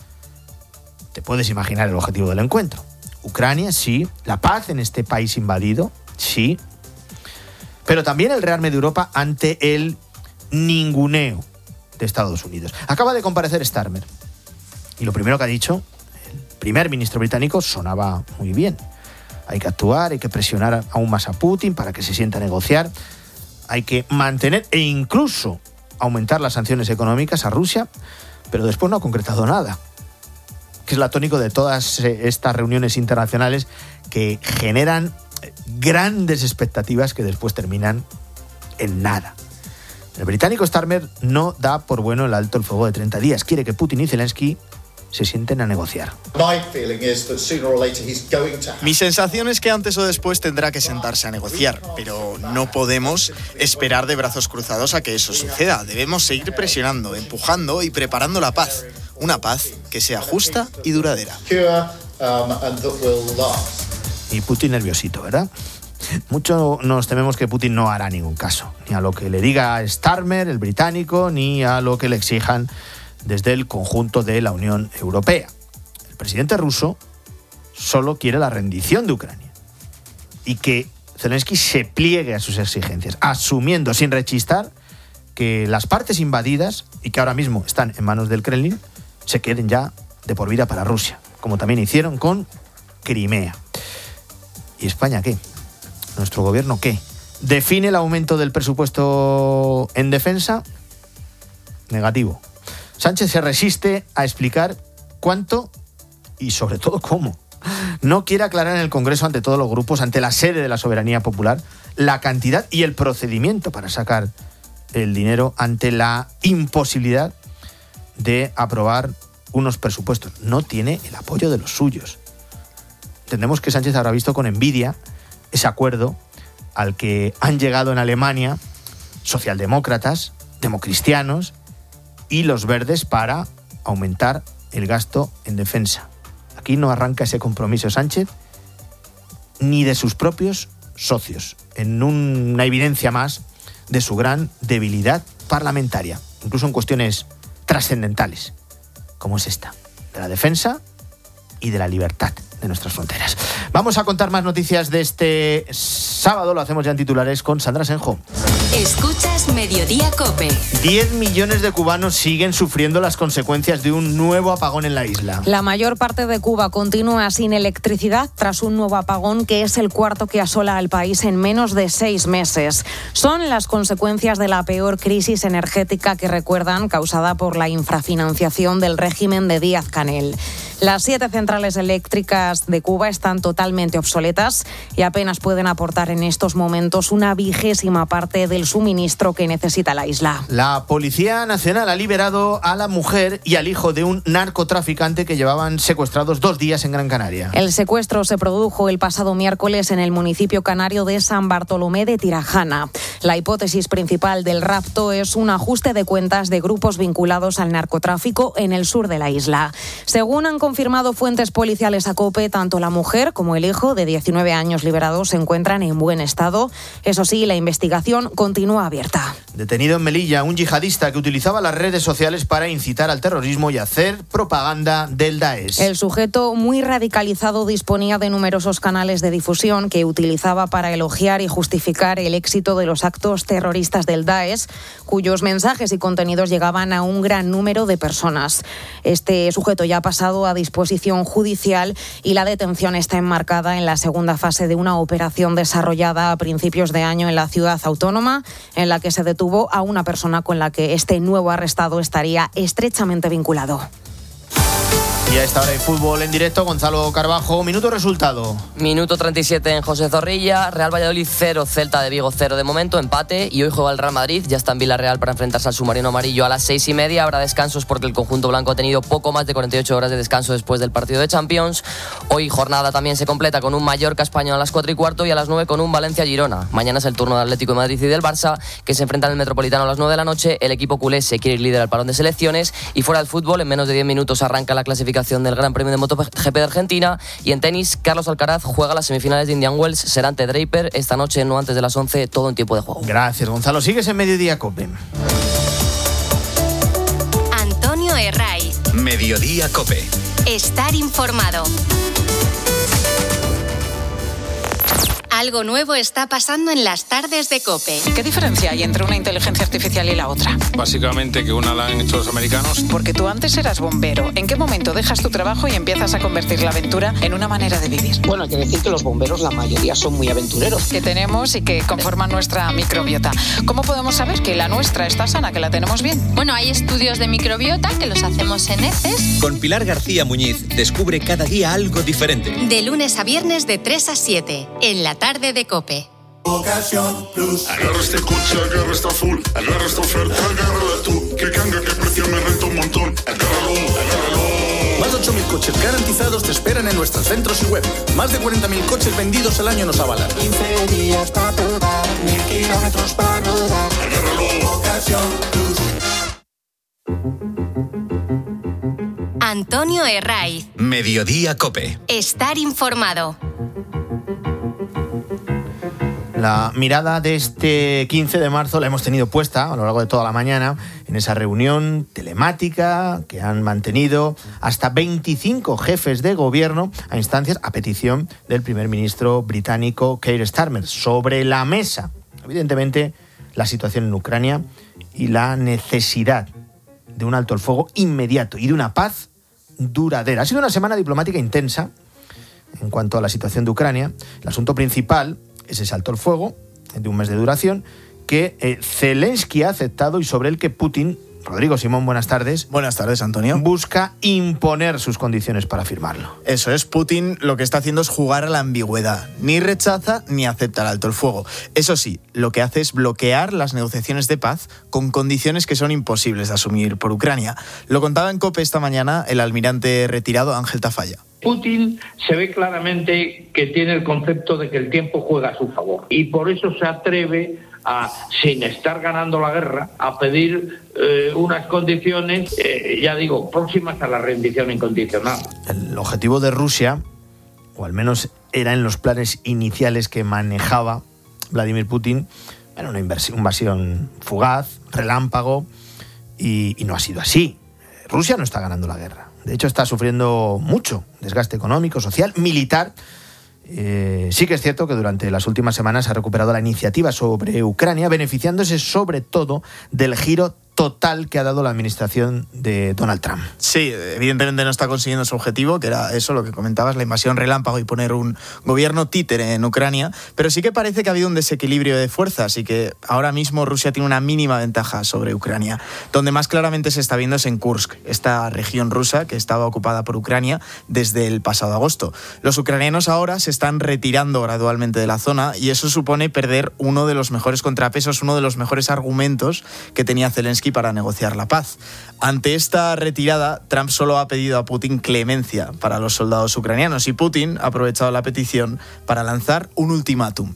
Te puedes imaginar el objetivo del encuentro. Ucrania, sí. La paz en este país invadido, sí. Pero también el rearme de Europa ante el ninguneo de Estados Unidos. Acaba de comparecer Starmer. Y lo primero que ha dicho el primer ministro británico sonaba muy bien. Hay que actuar, hay que presionar aún más a Putin para que se sienta a negociar. Hay que mantener e incluso aumentar las sanciones económicas a Rusia, pero después no ha concretado nada. Que es la tónica de todas estas reuniones internacionales que generan grandes expectativas que después terminan en nada. El británico Starmer no da por bueno el alto el fuego de treinta días. Quiere que Putin y Zelensky se sienten a negociar. Mi sensación es que antes o después tendrá que sentarse a negociar, pero no podemos esperar de brazos cruzados a que eso suceda. Debemos seguir presionando, empujando y preparando la paz. Una paz que sea justa y duradera. Y Putin nerviosito, ¿verdad? Mucho nos tememos que Putin no hará ningún caso, ni a lo que le diga Starmer, el británico, ni a lo que le exijan desde el conjunto de la Unión Europea. El presidente ruso solo quiere la rendición de Ucrania y que Zelensky se pliegue a sus exigencias, asumiendo sin rechistar que las partes invadidas y que ahora mismo están en manos del Kremlin se queden ya de por vida para Rusia, como también hicieron con Crimea. ¿Y España qué? ¿Nuestro gobierno qué? ¿Define el aumento del presupuesto en defensa? Negativo. Sánchez se resiste a explicar cuánto y sobre todo cómo. No quiere aclarar en el Congreso ante todos los grupos, ante la sede de la soberanía popular, la cantidad y el procedimiento para sacar el dinero ante la imposibilidad de aprobar unos presupuestos. No tiene el apoyo de los suyos. Entendemos que Sánchez habrá visto con envidia ese acuerdo al que han llegado en Alemania socialdemócratas, democristianos y los verdes para aumentar el gasto en defensa. Aquí no arranca ese compromiso Sánchez ni de sus propios socios, en una evidencia más de su gran debilidad parlamentaria, incluso en cuestiones trascendentales, como es esta, de la defensa y de la libertad de nuestras fronteras. Vamos a contar más noticias de este sábado, lo hacemos ya en titulares con Sandra Senjo. Escuchas Mediodía COPE. diez millones de cubanos siguen sufriendo las consecuencias de un nuevo apagón en la isla. La mayor parte de Cuba continúa sin electricidad tras un nuevo apagón que es el cuarto que asola al país en menos de seis meses. Son las consecuencias de la peor crisis energética que recuerdan, causada por la infrafinanciación del régimen de Díaz-Canel. Las siete centrales eléctricas de Cuba están totalmente obsoletas y apenas pueden aportar en estos momentos una vigésima parte del suministro que necesita la isla. La Policía Nacional ha liberado a la mujer y al hijo de un narcotraficante que llevaban secuestrados dos días en Gran Canaria. El secuestro se produjo el pasado miércoles en el municipio canario de San Bartolomé de Tirajana. La hipótesis principal del rapto es un ajuste de cuentas de grupos vinculados al narcotráfico en el sur de la isla. Según han confirmado fuentes policiales a COPE, tanto la mujer como el hijo de diecinueve años liberados se encuentran en buen estado. Eso sí, la investigación continúa abierta. Detenido en Melilla un yihadista que utilizaba las redes sociales para incitar al terrorismo y hacer propaganda del Daesh. El sujeto, muy radicalizado, disponía de numerosos canales de difusión que utilizaba para elogiar y justificar el éxito de los actos terroristas del Daesh, cuyos mensajes y contenidos llegaban a un gran número de personas. Este sujeto ya ha pasado a disposición judicial y la detención está enmarcada en la segunda fase de una operación desarrollada a principios de año en la ciudad autónoma, en la que se detuvo a una persona con la que este nuevo arrestado estaría estrechamente vinculado. Y a esta hora hay fútbol en directo. Gonzalo Carbajo, minuto resultado. Minuto treinta y siete en José Zorrilla. Real Valladolid cero, Celta de Vigo cero de momento, empate. Y hoy juega el Real Madrid, ya está en Villarreal para enfrentarse al submarino amarillo a las seis y media. Habrá descansos porque el conjunto blanco ha tenido poco más de cuarenta y ocho horas de descanso después del partido de Champions. Hoy jornada también se completa con un Mallorca Español a las cuatro y cuarto y a las nueve con un Valencia Girona. Mañana es el turno del Atlético de Madrid y del Barça, que se enfrentan en el Metropolitano a las nueve de la noche. El equipo culé se quiere ir líder al parón de selecciones. Y fuera del fútbol, en menos de diez minutos arranca la clasificación del Gran Premio de MotoGP de Argentina. Y en tenis, Carlos Alcaraz juega las semifinales de Indian Wells, será ante Draper esta noche, no antes de las once, todo en tiempo de juego. Gracias, Gonzalo. Sigues en Mediodía COPE. Antonio Herraiz. Mediodía COPE. Estar informado. Algo nuevo está pasando en las tardes de COPE. ¿Qué diferencia hay entre una inteligencia artificial y la otra? Básicamente que una la han hecho los americanos. Porque tú antes eras bombero. ¿En qué momento dejas tu trabajo y empiezas a convertir la aventura en una manera de vivir? Bueno, hay que decir que los bomberos, la mayoría, son muy aventureros. Que tenemos y que conforman nuestra microbiota. ¿Cómo podemos saber que la nuestra está sana, que la tenemos bien? Bueno, hay estudios de microbiota que los hacemos en heces. Con Pilar García Muñiz, descubre cada día algo diferente. De lunes a viernes de tres a siete, en la tarde de COPE. Ocasión Plus. Agarra este coche, agarra esta full, agarra esta oferta, agárrala tú. Que canga, que precio me renta un montón. Agárralo, agárralo. Más de ocho mil coches garantizados te esperan en nuestros centros y web. Más de cuarenta mil coches vendidos al año nos avalan. quince días para probar, mil kilómetros para rodar. Agárralo. Ocasión Plus. Antonio Herraiz. Mediodía Cope. Estar informado. La mirada de este quince de marzo la hemos tenido puesta a lo largo de toda la mañana en esa reunión telemática que han mantenido hasta veinticinco jefes de gobierno a instancias, a petición del primer ministro británico Keir Starmer. Sobre la mesa, evidentemente, la situación en Ucrania y la necesidad de un alto el fuego inmediato y de una paz duradera. Ha sido una semana diplomática intensa en cuanto a la situación de Ucrania. El asunto principal es ese alto el fuego de un mes de duración que eh, Zelensky ha aceptado y sobre el que Putin, Rodrigo Simón, buenas tardes. Buenas tardes, Antonio. Busca imponer sus condiciones para firmarlo. Eso es, Putin lo que está haciendo es jugar a la ambigüedad. Ni rechaza ni acepta el alto el fuego. Eso sí, lo que hace es bloquear las negociaciones de paz con condiciones que son imposibles de asumir por Ucrania. Lo contaba en COPE esta mañana el almirante retirado Ángel Tafalla. Putin se ve claramente que tiene el concepto de que el tiempo juega a su favor y por eso se atreve a, sin estar ganando la guerra, a pedir eh, unas condiciones, eh, ya digo, próximas a la rendición incondicional. El objetivo de Rusia, o al menos era en los planes iniciales que manejaba Vladimir Putin, era una invasión fugaz, relámpago, y, y no ha sido así. Rusia no está ganando la guerra. De hecho, está sufriendo mucho desgaste económico, social, militar. Eh, sí que es cierto que durante las últimas semanas ha recuperado la iniciativa sobre Ucrania, beneficiándose sobre todo del giro total que ha dado la administración de Donald Trump. Sí, evidentemente no está consiguiendo su objetivo, que era eso, lo que comentabas, la invasión relámpago y poner un gobierno títere en Ucrania, pero sí que parece que ha habido un desequilibrio de fuerzas y que ahora mismo Rusia tiene una mínima ventaja sobre Ucrania. Donde más claramente se está viendo es en Kursk, esta región rusa que estaba ocupada por Ucrania desde el pasado agosto. Los ucranianos ahora se están retirando gradualmente de la zona y eso supone perder uno de los mejores contrapesos, uno de los mejores argumentos que tenía Zelensky para negociar la paz. Ante esta retirada, Trump solo ha pedido a Putin clemencia para los soldados ucranianos y Putin ha aprovechado la petición para lanzar un ultimátum.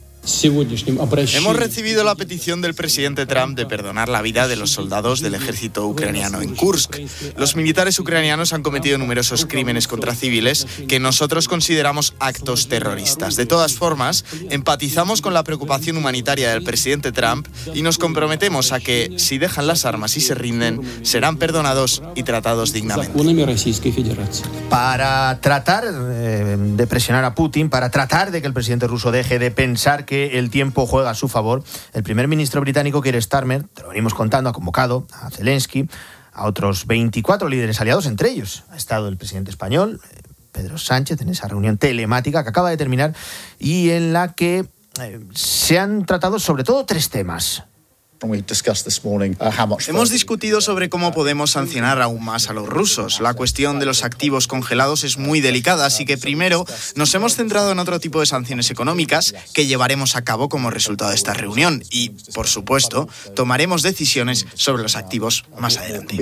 Hemos recibido la petición del presidente Trump de perdonar la vida de los soldados del ejército ucraniano en Kursk. Los militares ucranianos han cometido numerosos crímenes contra civiles que nosotros consideramos actos terroristas. De todas formas, empatizamos con la preocupación humanitaria del presidente Trump y nos comprometemos a que, si dejan las armas y se rinden, serán perdonados y tratados dignamente. Para tratar eh, de presionar a Putin, para tratar de que el presidente ruso deje de pensar que que el tiempo juega a su favor, el primer ministro británico Keir Starmer, te lo venimos contando, ha convocado a Zelensky, a otros veinticuatro líderes aliados, entre ellos ha estado el presidente español, Pedro Sánchez, en esa reunión telemática que acaba de terminar y en la que eh, se han tratado sobre todo tres temas. Hemos discutido sobre cómo podemos sancionar aún más a los rusos. La cuestión de los activos congelados es muy delicada, así que primero nos hemos centrado en otro tipo de sanciones económicas que llevaremos a cabo como resultado de esta reunión y, por supuesto, tomaremos decisiones sobre los activos más adelante.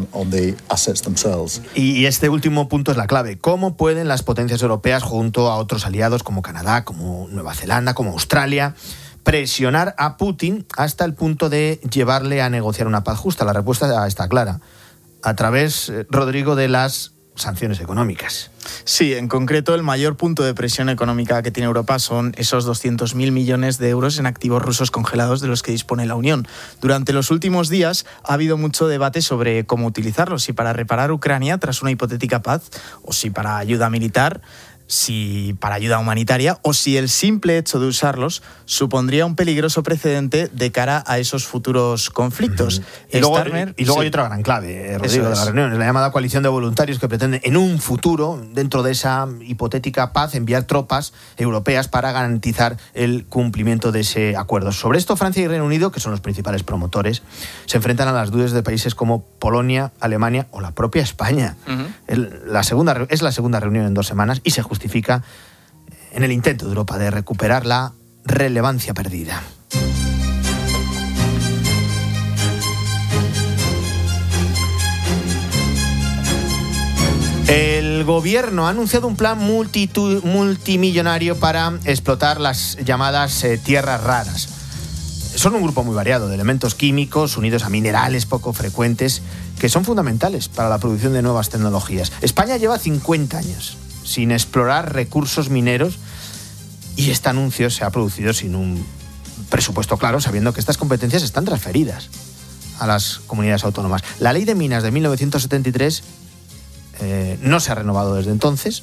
Y este último punto es la clave. ¿Cómo pueden las potencias europeas, junto a otros aliados como Canadá, como Nueva Zelanda, como Australia, presionar a Putin hasta el punto de llevarle a negociar una paz justa? La respuesta está clara. A través, Rodrigo, de las sanciones económicas. Sí, en concreto el mayor punto de presión económica que tiene Europa son esos doscientos mil millones de euros en activos rusos congelados de los que dispone la Unión. Durante los últimos días ha habido mucho debate sobre cómo utilizarlos, si para reparar Ucrania tras una hipotética paz o si para ayuda militar, si para ayuda humanitaria o si el simple hecho de usarlos supondría un peligroso precedente de cara a esos futuros conflictos. Y luego, Starmer, y luego sí. hay otra gran clave, eh, Rodrigo, de la reunión, es la llamada coalición de voluntarios que pretende en un futuro, dentro de esa hipotética paz, enviar tropas europeas para garantizar el cumplimiento de ese acuerdo. Sobre esto, Francia y Reino Unido, que son los principales promotores, se enfrentan a las dudas de países como Polonia, Alemania o la propia España. Uh-huh. El, la segunda, es la segunda reunión en dos semanas y se justifica en el intento de Europa de recuperar la relevancia perdida. El gobierno ha anunciado un plan multitu- multimillonario para explotar las llamadas eh, tierras raras. Son un grupo muy variado de elementos químicos unidos a minerales poco frecuentes que son fundamentales para la producción de nuevas tecnologías. España lleva cincuenta años sin explorar recursos mineros y este anuncio se ha producido sin un presupuesto claro, sabiendo que estas competencias están transferidas a las comunidades autónomas. La Ley de Minas de mil novecientos setenta y tres Eh, no se ha renovado desde entonces.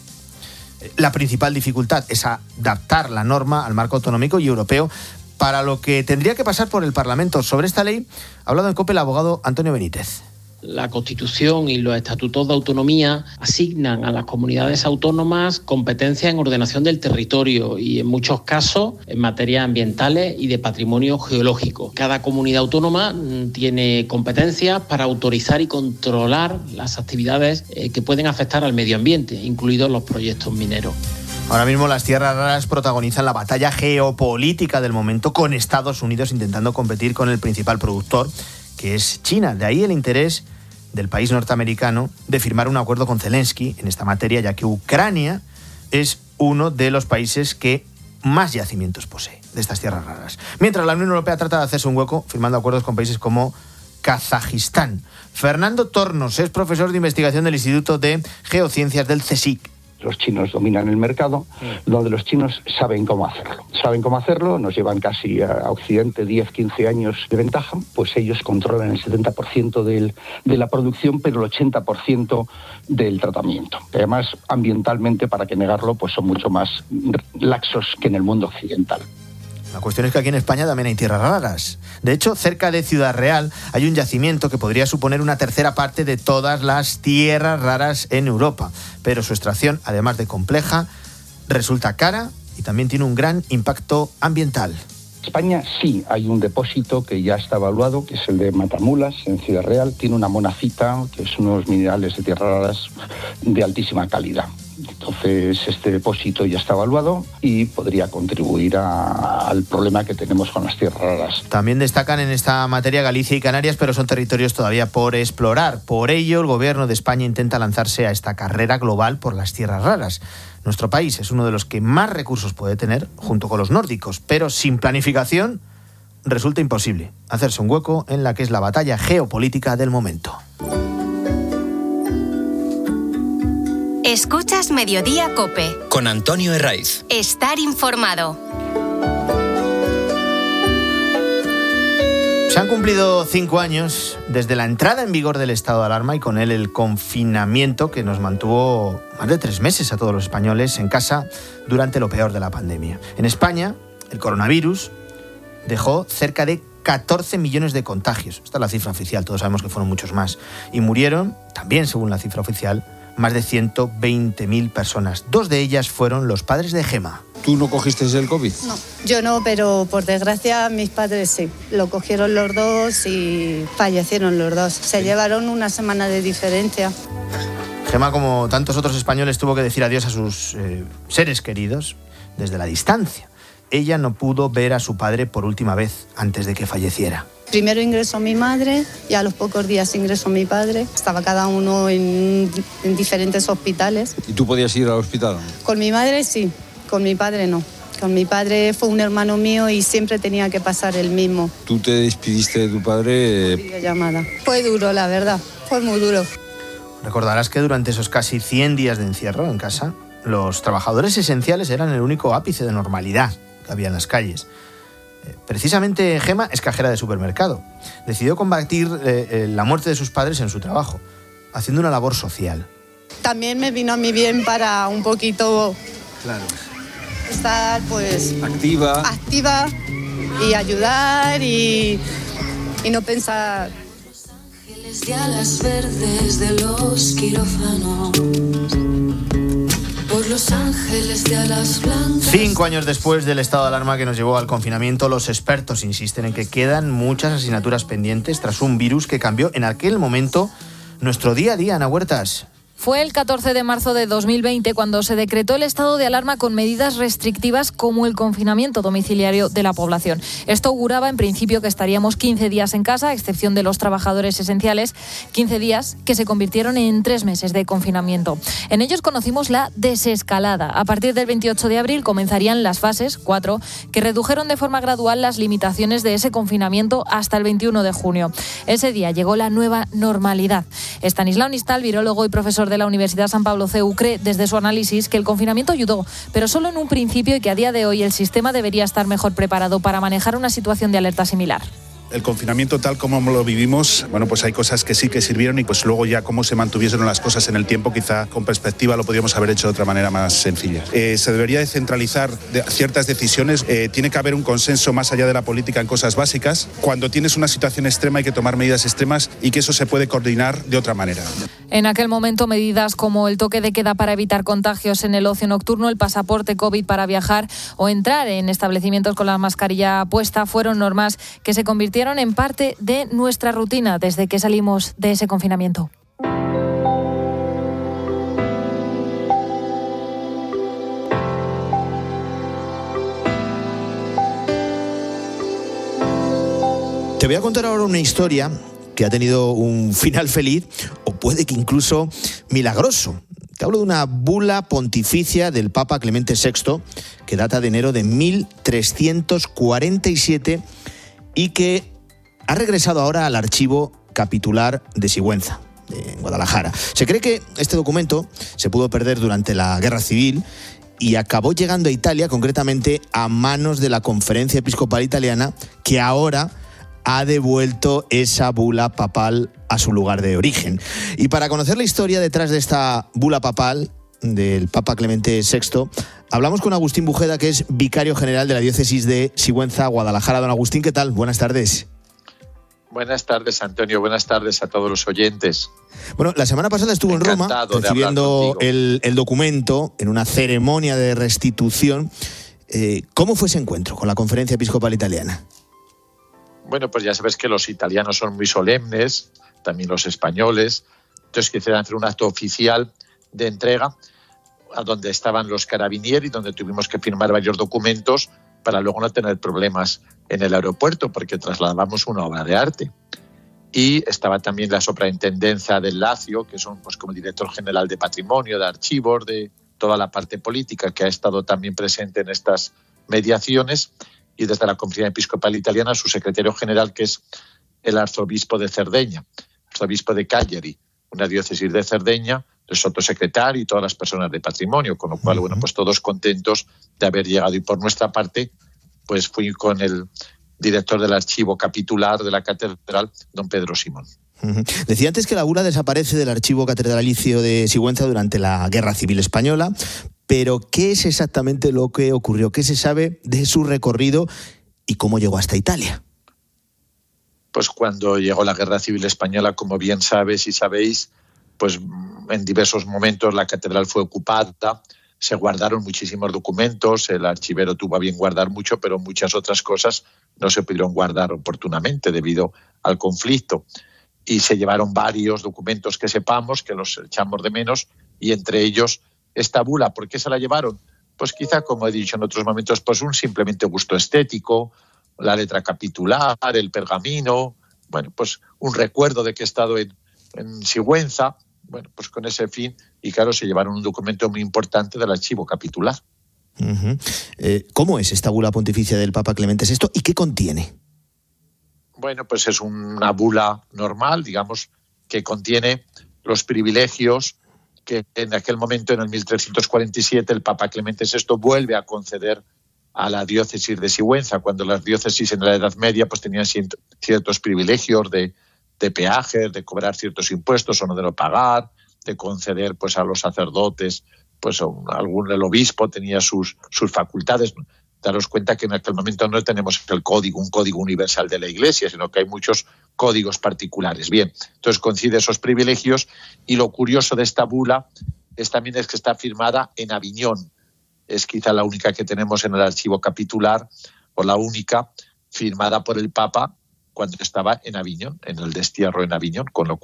La principal dificultad es adaptar la norma al marco autonómico y europeo, para lo que tendría que pasar por el Parlamento. Sobre esta ley ha hablado en COPE el abogado Antonio Benítez. La Constitución y los estatutos de autonomía asignan a las comunidades autónomas competencias en ordenación del territorio y, en muchos casos, en materias ambientales y de patrimonio geológico. Cada comunidad autónoma tiene competencias para autorizar y controlar las actividades que pueden afectar al medio ambiente, incluidos los proyectos mineros. Ahora mismo las tierras raras protagonizan la batalla geopolítica del momento, con Estados Unidos intentando competir con el principal productor, que es China. De ahí el interés del país norteamericano de firmar un acuerdo con Zelensky en esta materia, ya que Ucrania es uno de los países que más yacimientos posee de estas tierras raras. Mientras la Unión Europea trata de hacerse un hueco firmando acuerdos con países como Kazajistán. Fernando Tornos es profesor de investigación del Instituto de Geociencias del CSIC. Los chinos dominan el mercado, donde los chinos saben cómo hacerlo. Saben cómo hacerlo, nos llevan casi a Occidente diez, quince años de ventaja, pues ellos controlan el setenta por ciento del, de la producción, pero el ochenta por ciento del tratamiento. Además, ambientalmente, para qué negarlo, pues son mucho más laxos que en el mundo occidental. La cuestión es que aquí en España también hay tierras raras. De hecho, cerca de Ciudad Real hay un yacimiento que podría suponer una tercera parte de todas las tierras raras en Europa. Pero su extracción, además de compleja, resulta cara y también tiene un gran impacto ambiental. En España sí hay un depósito que ya está evaluado, que es el de Matamulas, en Ciudad Real. Tiene una monacita, que es unos minerales de tierras raras de altísima calidad. Entonces, este depósito ya está evaluado y podría contribuir a, al problema que tenemos con las tierras raras. También destacan en esta materia Galicia y Canarias, pero son territorios todavía por explorar. Por ello, el gobierno de España intenta lanzarse a esta carrera global por las tierras raras. Nuestro país es uno de los que más recursos puede tener, junto con los nórdicos, pero sin planificación resulta imposible hacerse un hueco en la que es la batalla geopolítica del momento. Escuchas Mediodía COPE. Con Antonio Herraiz. Estar informado. Se han cumplido cinco años desde la entrada en vigor del estado de alarma y con él el confinamiento que nos mantuvo más de tres meses a todos los españoles en casa durante lo peor de la pandemia. En España, el coronavirus dejó cerca de catorce millones de contagios. Esta es la cifra oficial, todos sabemos que fueron muchos más. Y murieron, también según la cifra oficial, más de ciento veinte mil personas. Dos de ellas fueron los padres de Gema. ¿Tú no cogiste el COVID? No, yo no, pero por desgracia mis padres sí. Lo cogieron los dos y fallecieron los dos. Se sí. llevaron una semana de diferencia. Gema, como tantos otros españoles, tuvo que decir adiós a sus eh, seres queridos desde la distancia. Ella no pudo ver a su padre por última vez antes de que falleciera. Primero ingresó mi madre y a los pocos días ingresó mi padre. Estaba cada uno en, en diferentes hospitales. ¿Y tú podías ir al hospital? Con mi madre sí, con mi padre no. Con mi padre fue un hermano mío y siempre tenía que pasar el mismo. ¿Tú te despidiste de tu padre? Videollamada. Fue duro, la verdad, fue muy duro. Recordarás que durante esos casi cien días de encierro en casa, los trabajadores esenciales eran el único ápice de normalidad que había en las calles. Precisamente Gema es cajera de supermercado. Decidió combatir eh, la muerte de sus padres en su trabajo, haciendo una labor social. También me vino a mí bien para un poquito claro. estar pues activa, activa y ayudar y, y no pensar. De alas verdes de los quirófanos. Por Los Ángeles de alas blancas. Cinco años después del estado de alarma que nos llevó al confinamiento, los expertos insisten en que quedan muchas asignaturas pendientes tras un virus que cambió en aquel momento nuestro día a día, Ana Huertas. Fue el catorce de marzo de dos mil veinte cuando se decretó el estado de alarma con medidas restrictivas como el confinamiento domiciliario de la población. Esto auguraba en principio que estaríamos quince días en casa, a excepción de los trabajadores esenciales, quince días que se convirtieron en tres meses de confinamiento. En ellos conocimos la desescalada. A partir del veintiocho de abril comenzarían las fases cuatro, que redujeron de forma gradual las limitaciones de ese confinamiento hasta el veintiuno de junio. Ese día llegó la nueva normalidad. Estanislao Nistal, virólogo y profesor de la Universidad San Pablo C E U, cree desde su análisis que el confinamiento ayudó, pero solo en un principio, y que a día de hoy el sistema debería estar mejor preparado para manejar una situación de alerta similar. El confinamiento tal como lo vivimos, bueno, pues hay cosas que sí que sirvieron y pues luego ya cómo se mantuviesen las cosas en el tiempo, quizá con perspectiva lo podríamos haber hecho de otra manera más sencilla. Eh, se debería descentralizar de ciertas decisiones, eh, tiene que haber un consenso más allá de la política en cosas básicas. Cuando tienes una situación extrema hay que tomar medidas extremas y que eso se puede coordinar de otra manera. En aquel momento, medidas como el toque de queda para evitar contagios en el ocio nocturno, el pasaporte COVID para viajar o entrar en establecimientos con la mascarilla puesta fueron normas que se convirtieron en parte de nuestra rutina desde que salimos de ese confinamiento. Te voy a contar ahora una historia que ha tenido un final feliz o puede que incluso milagroso. Te hablo de una bula pontificia del Papa Clemente sexto que data de enero de mil trescientos cuarenta y siete y que ha regresado ahora al archivo capitular de Sigüenza, en Guadalajara. Se cree que este documento se pudo perder durante la Guerra Civil y acabó llegando a Italia, concretamente a manos de la Conferencia Episcopal Italiana, que ahora ha devuelto esa bula papal a su lugar de origen. Y para conocer la historia detrás de esta bula papal del Papa Clemente sexto, hablamos con Agustín Bujeda, que es vicario general de la diócesis de Sigüenza, Guadalajara. Don Agustín, ¿qué tal? Buenas tardes. Buenas tardes, Antonio. Buenas tardes a todos los oyentes. Bueno, la semana pasada estuvo Encantado en Roma recibiendo el, el documento en una ceremonia de restitución. Eh, ¿Cómo fue ese encuentro con la Conferencia Episcopal Italiana? Bueno, pues ya sabes que los italianos son muy solemnes, también los españoles. Entonces quisieron hacer un acto oficial de entrega a donde estaban los carabinieri, donde tuvimos que firmar varios documentos para luego no tener problemas en el aeropuerto, porque trasladamos una obra de arte. Y estaba también la superintendencia del Lacio, que son pues como director general de patrimonio, de archivos, de toda la parte política, que ha estado también presente en estas mediaciones, y desde la Conferencia Episcopal Italiana su secretario general, que es el arzobispo de Cerdeña, arzobispo de Cagliari, una diócesis de Cerdeña, el sotosecretario y todas las personas de patrimonio, con lo cual, bueno, pues todos contentos de haber llegado. Y por nuestra parte, pues fui con el director del archivo capitular de la catedral, don Pedro Simón. Uh-huh. Decía antes que la bula desaparece del archivo catedralicio de Sigüenza durante la Guerra Civil Española, pero ¿qué es exactamente lo que ocurrió? ¿Qué se sabe de su recorrido y cómo llegó hasta Italia? Pues cuando llegó la Guerra Civil Española, como bien sabes y sabéis, pues en diversos momentos la catedral fue ocupada, se guardaron muchísimos documentos, el archivero tuvo a bien guardar mucho, pero muchas otras cosas no se pudieron guardar oportunamente debido al conflicto. Y se llevaron varios documentos que sepamos, que los echamos de menos, y entre ellos esta bula. ¿Por qué se la llevaron? Pues quizá, como he dicho en otros momentos, pues un simplemente gusto estético, la letra capitular, el pergamino, bueno, pues un recuerdo de que he estado en, en Sigüenza, bueno, pues con ese fin, y claro, se llevaron un documento muy importante del archivo capitular. Uh-huh. Eh, ¿Cómo es esta bula pontificia del Papa Clemente sexto y qué contiene? Bueno, pues es una bula normal, digamos, que contiene los privilegios que en aquel momento, en el mil trescientos cuarenta y siete, el Papa Clemente sexto vuelve a conceder a la diócesis de Sigüenza, cuando las diócesis en la Edad Media pues tenían ciertos privilegios de, de peajes, de cobrar ciertos impuestos o no de no pagar, de conceder pues a los sacerdotes, pues algún el obispo tenía sus, sus facultades. Daros cuenta que en aquel momento no tenemos el código, un código universal de la Iglesia, sino que hay muchos códigos particulares. Bien, entonces concede esos privilegios, y lo curioso de esta bula es también es que está firmada en Aviñón. Es quizá la única que tenemos en el archivo capitular, o la única firmada por el Papa cuando estaba en Aviñón, en el destierro en Aviñón, con lo cual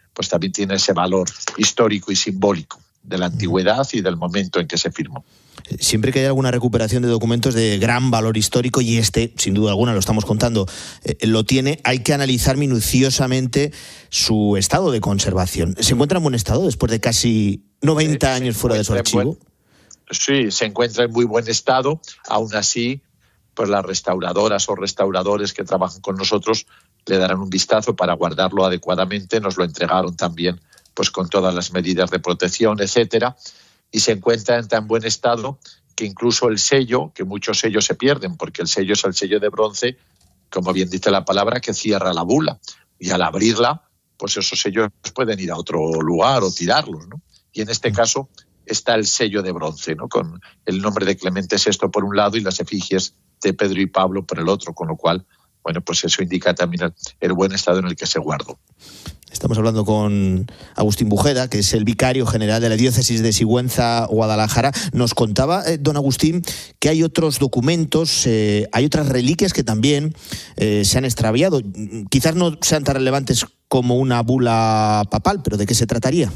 pues también tiene ese valor histórico y simbólico de la antigüedad y del momento en que se firmó. Siempre que hay alguna recuperación de documentos de gran valor histórico, y este, sin duda alguna, lo estamos contando, eh, lo tiene, hay que analizar minuciosamente su estado de conservación. ¿Se encuentra en buen estado después de casi noventa años fuera de su archivo? Buen, sí, se encuentra en muy buen estado. Aún así, pues las restauradoras o restauradores que trabajan con nosotros le darán un vistazo para guardarlo adecuadamente. Nos lo entregaron también pues con todas las medidas de protección, etcétera, y se encuentra en tan buen estado que incluso el sello, que muchos sellos se pierden, porque el sello es el sello de bronce, como bien dice la palabra, que cierra la bula, y al abrirla, pues esos sellos pueden ir a otro lugar o tirarlos, ¿no? Y en este caso está el sello de bronce, ¿no? Con el nombre de Clemente sexto por un lado y las efigies de Pedro y Pablo por el otro, con lo cual, bueno, pues eso indica también el, el buen estado en el que se guardó. Estamos hablando con Agustín Bujeda, que es el vicario general de la diócesis de Sigüenza, Guadalajara. Nos contaba, eh, don Agustín, que hay otros documentos, eh, hay otras reliquias que también eh, se han extraviado. Quizás no sean tan relevantes como una bula papal, pero ¿de qué se trataría?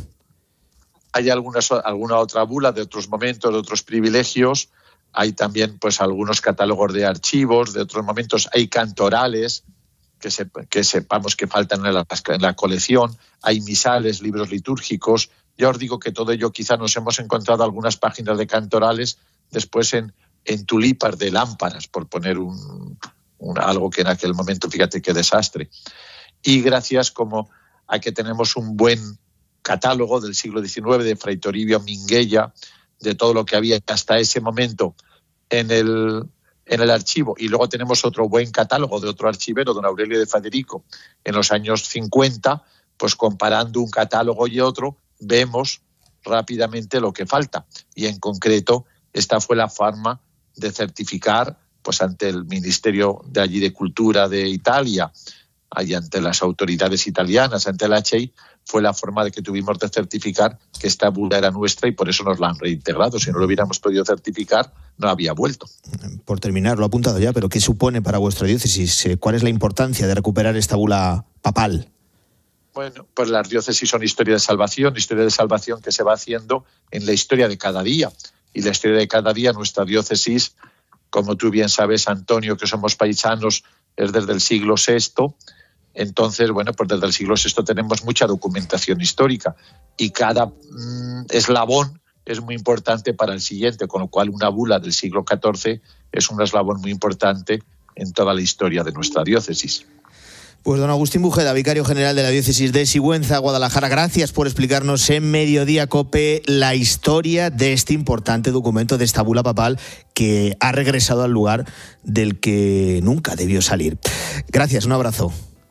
Hay algunas, alguna otra bula de otros momentos, de otros privilegios. Hay también pues algunos catálogos de archivos de otros momentos. Hay cantorales que, se, que sepamos que faltan en la, en la colección. Hay misales, libros litúrgicos. Ya os digo que todo ello quizá nos hemos encontrado algunas páginas de cantorales después en, en tulipas de lámparas, por poner un, un, algo que en aquel momento, fíjate qué desastre. Y gracias como a que tenemos un buen catálogo del siglo diecinueve de Fray Toribio Minguella, de todo lo que había hasta ese momento en el, en el archivo. Y luego tenemos otro buen catálogo de otro archivero, don Aurelio de Federico, en los años cincuenta, pues comparando un catálogo y otro, vemos rápidamente lo que falta. Y en concreto, esta fue la forma de certificar, pues ante el Ministerio de allí de Cultura de Italia, y ante las autoridades italianas, ante el H I, fue la forma de que tuvimos de certificar que esta bula era nuestra y por eso nos la han reintegrado. Si no lo hubiéramos podido certificar, no había vuelto. Por terminar, lo he apuntado ya, pero ¿qué supone para vuestra diócesis? ¿Cuál es la importancia de recuperar esta bula papal? Bueno, pues las diócesis son historia de salvación, historia de salvación que se va haciendo en la historia de cada día. Y la historia de cada día, nuestra diócesis, como tú bien sabes, Antonio, que somos paisanos, es desde el siglo sexto. Entonces, bueno, pues desde el siglo sexto tenemos mucha documentación histórica y cada mmm, eslabón es muy importante para el siguiente, con lo cual una bula del siglo catorce es un eslabón muy importante en toda la historia de nuestra diócesis. Pues don Agustín Bujeda, vicario general de la diócesis de Sigüenza, Guadalajara, gracias por explicarnos en Mediodía COPE la historia de este importante documento, de esta bula papal que ha regresado al lugar del que nunca debió salir. Gracias, un abrazo.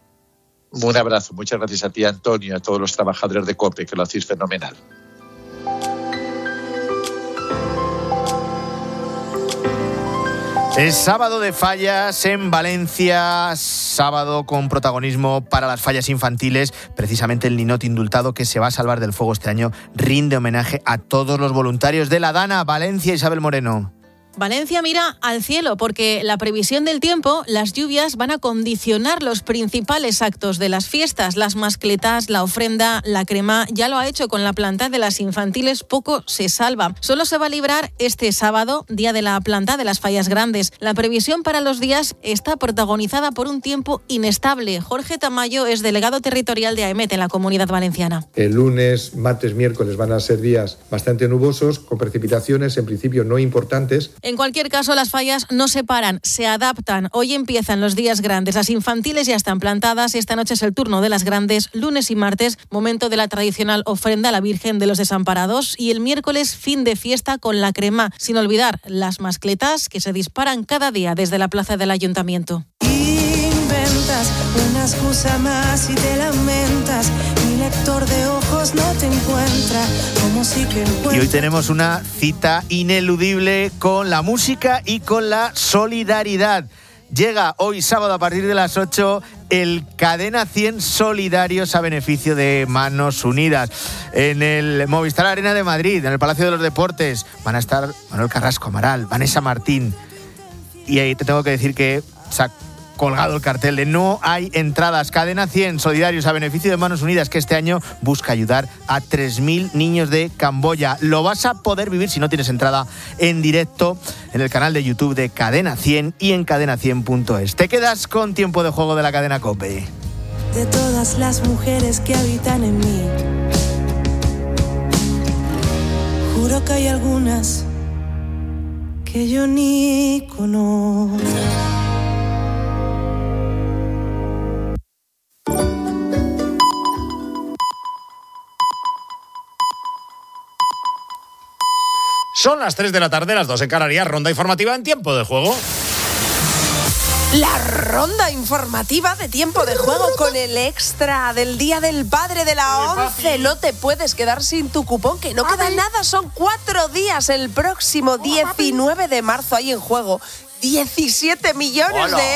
Un abrazo, muchas gracias a ti, Antonio, y a todos los trabajadores de COPE, que lo hacéis fenomenal. Es sábado de fallas en Valencia, sábado con protagonismo para las fallas infantiles. Precisamente el Ninot indultado, que se va a salvar del fuego este año, rinde homenaje a todos los voluntarios de la Dana. Valencia, Isabel Moreno. Valencia mira al cielo porque la previsión del tiempo, las lluvias van a condicionar los principales actos de las fiestas. Las mascletas, la ofrenda, la crema, ya lo ha hecho con la planta de las infantiles, poco se salva. Solo se va a librar este sábado, día de la planta de las fallas grandes. La previsión para los días está protagonizada por un tiempo inestable. Jorge Tamayo es delegado territorial de AEMET en la Comunidad Valenciana. El lunes, martes, miércoles van a ser días bastante nubosos, con precipitaciones en principio no importantes. En cualquier caso, las fallas no se paran, se adaptan. Hoy empiezan los días grandes. Las infantiles ya están plantadas. Esta noche es el turno de las grandes, lunes y martes, momento de la tradicional ofrenda a la Virgen de los Desamparados. Y el miércoles, fin de fiesta con la crema. Sin olvidar las mascletas que se disparan cada día desde la plaza del Ayuntamiento. Inventas una excusa más y te lamentas. Mi lector de ojos no te encuentra, como si que encuentra. Y hoy tenemos una cita ineludible con la música y con la solidaridad. Llega hoy sábado a partir de las ocho el Cadena cien Solidarios a beneficio de Manos Unidas. En el Movistar Arena de Madrid, en el Palacio de los Deportes, van a estar Manuel Carrasco Amaral, Vanessa Martín. Y ahí te tengo que decir que colgado el cartel de no hay entradas. Cadena cien, solidarios a beneficio de Manos Unidas, que este año busca ayudar a tres mil niños de Camboya. Lo vas a poder vivir si no tienes entrada en directo en el canal de YouTube de Cadena cien y en cadena cien punto es. Te quedas con Tiempo de Juego de la cadena COPE. De todas las mujeres que habitan en mí, juro que hay algunas que yo ni conozco. Son las tres de la tarde, las dos en Canarias, ronda informativa en Tiempo de Juego. La ronda informativa de Tiempo de Juego con el extra del Día del Padre de la ONCE. No te puedes quedar sin tu cupón, que no queda nada, son cuatro días. El próximo diecinueve de marzo hay en juego diecisiete millones de euros.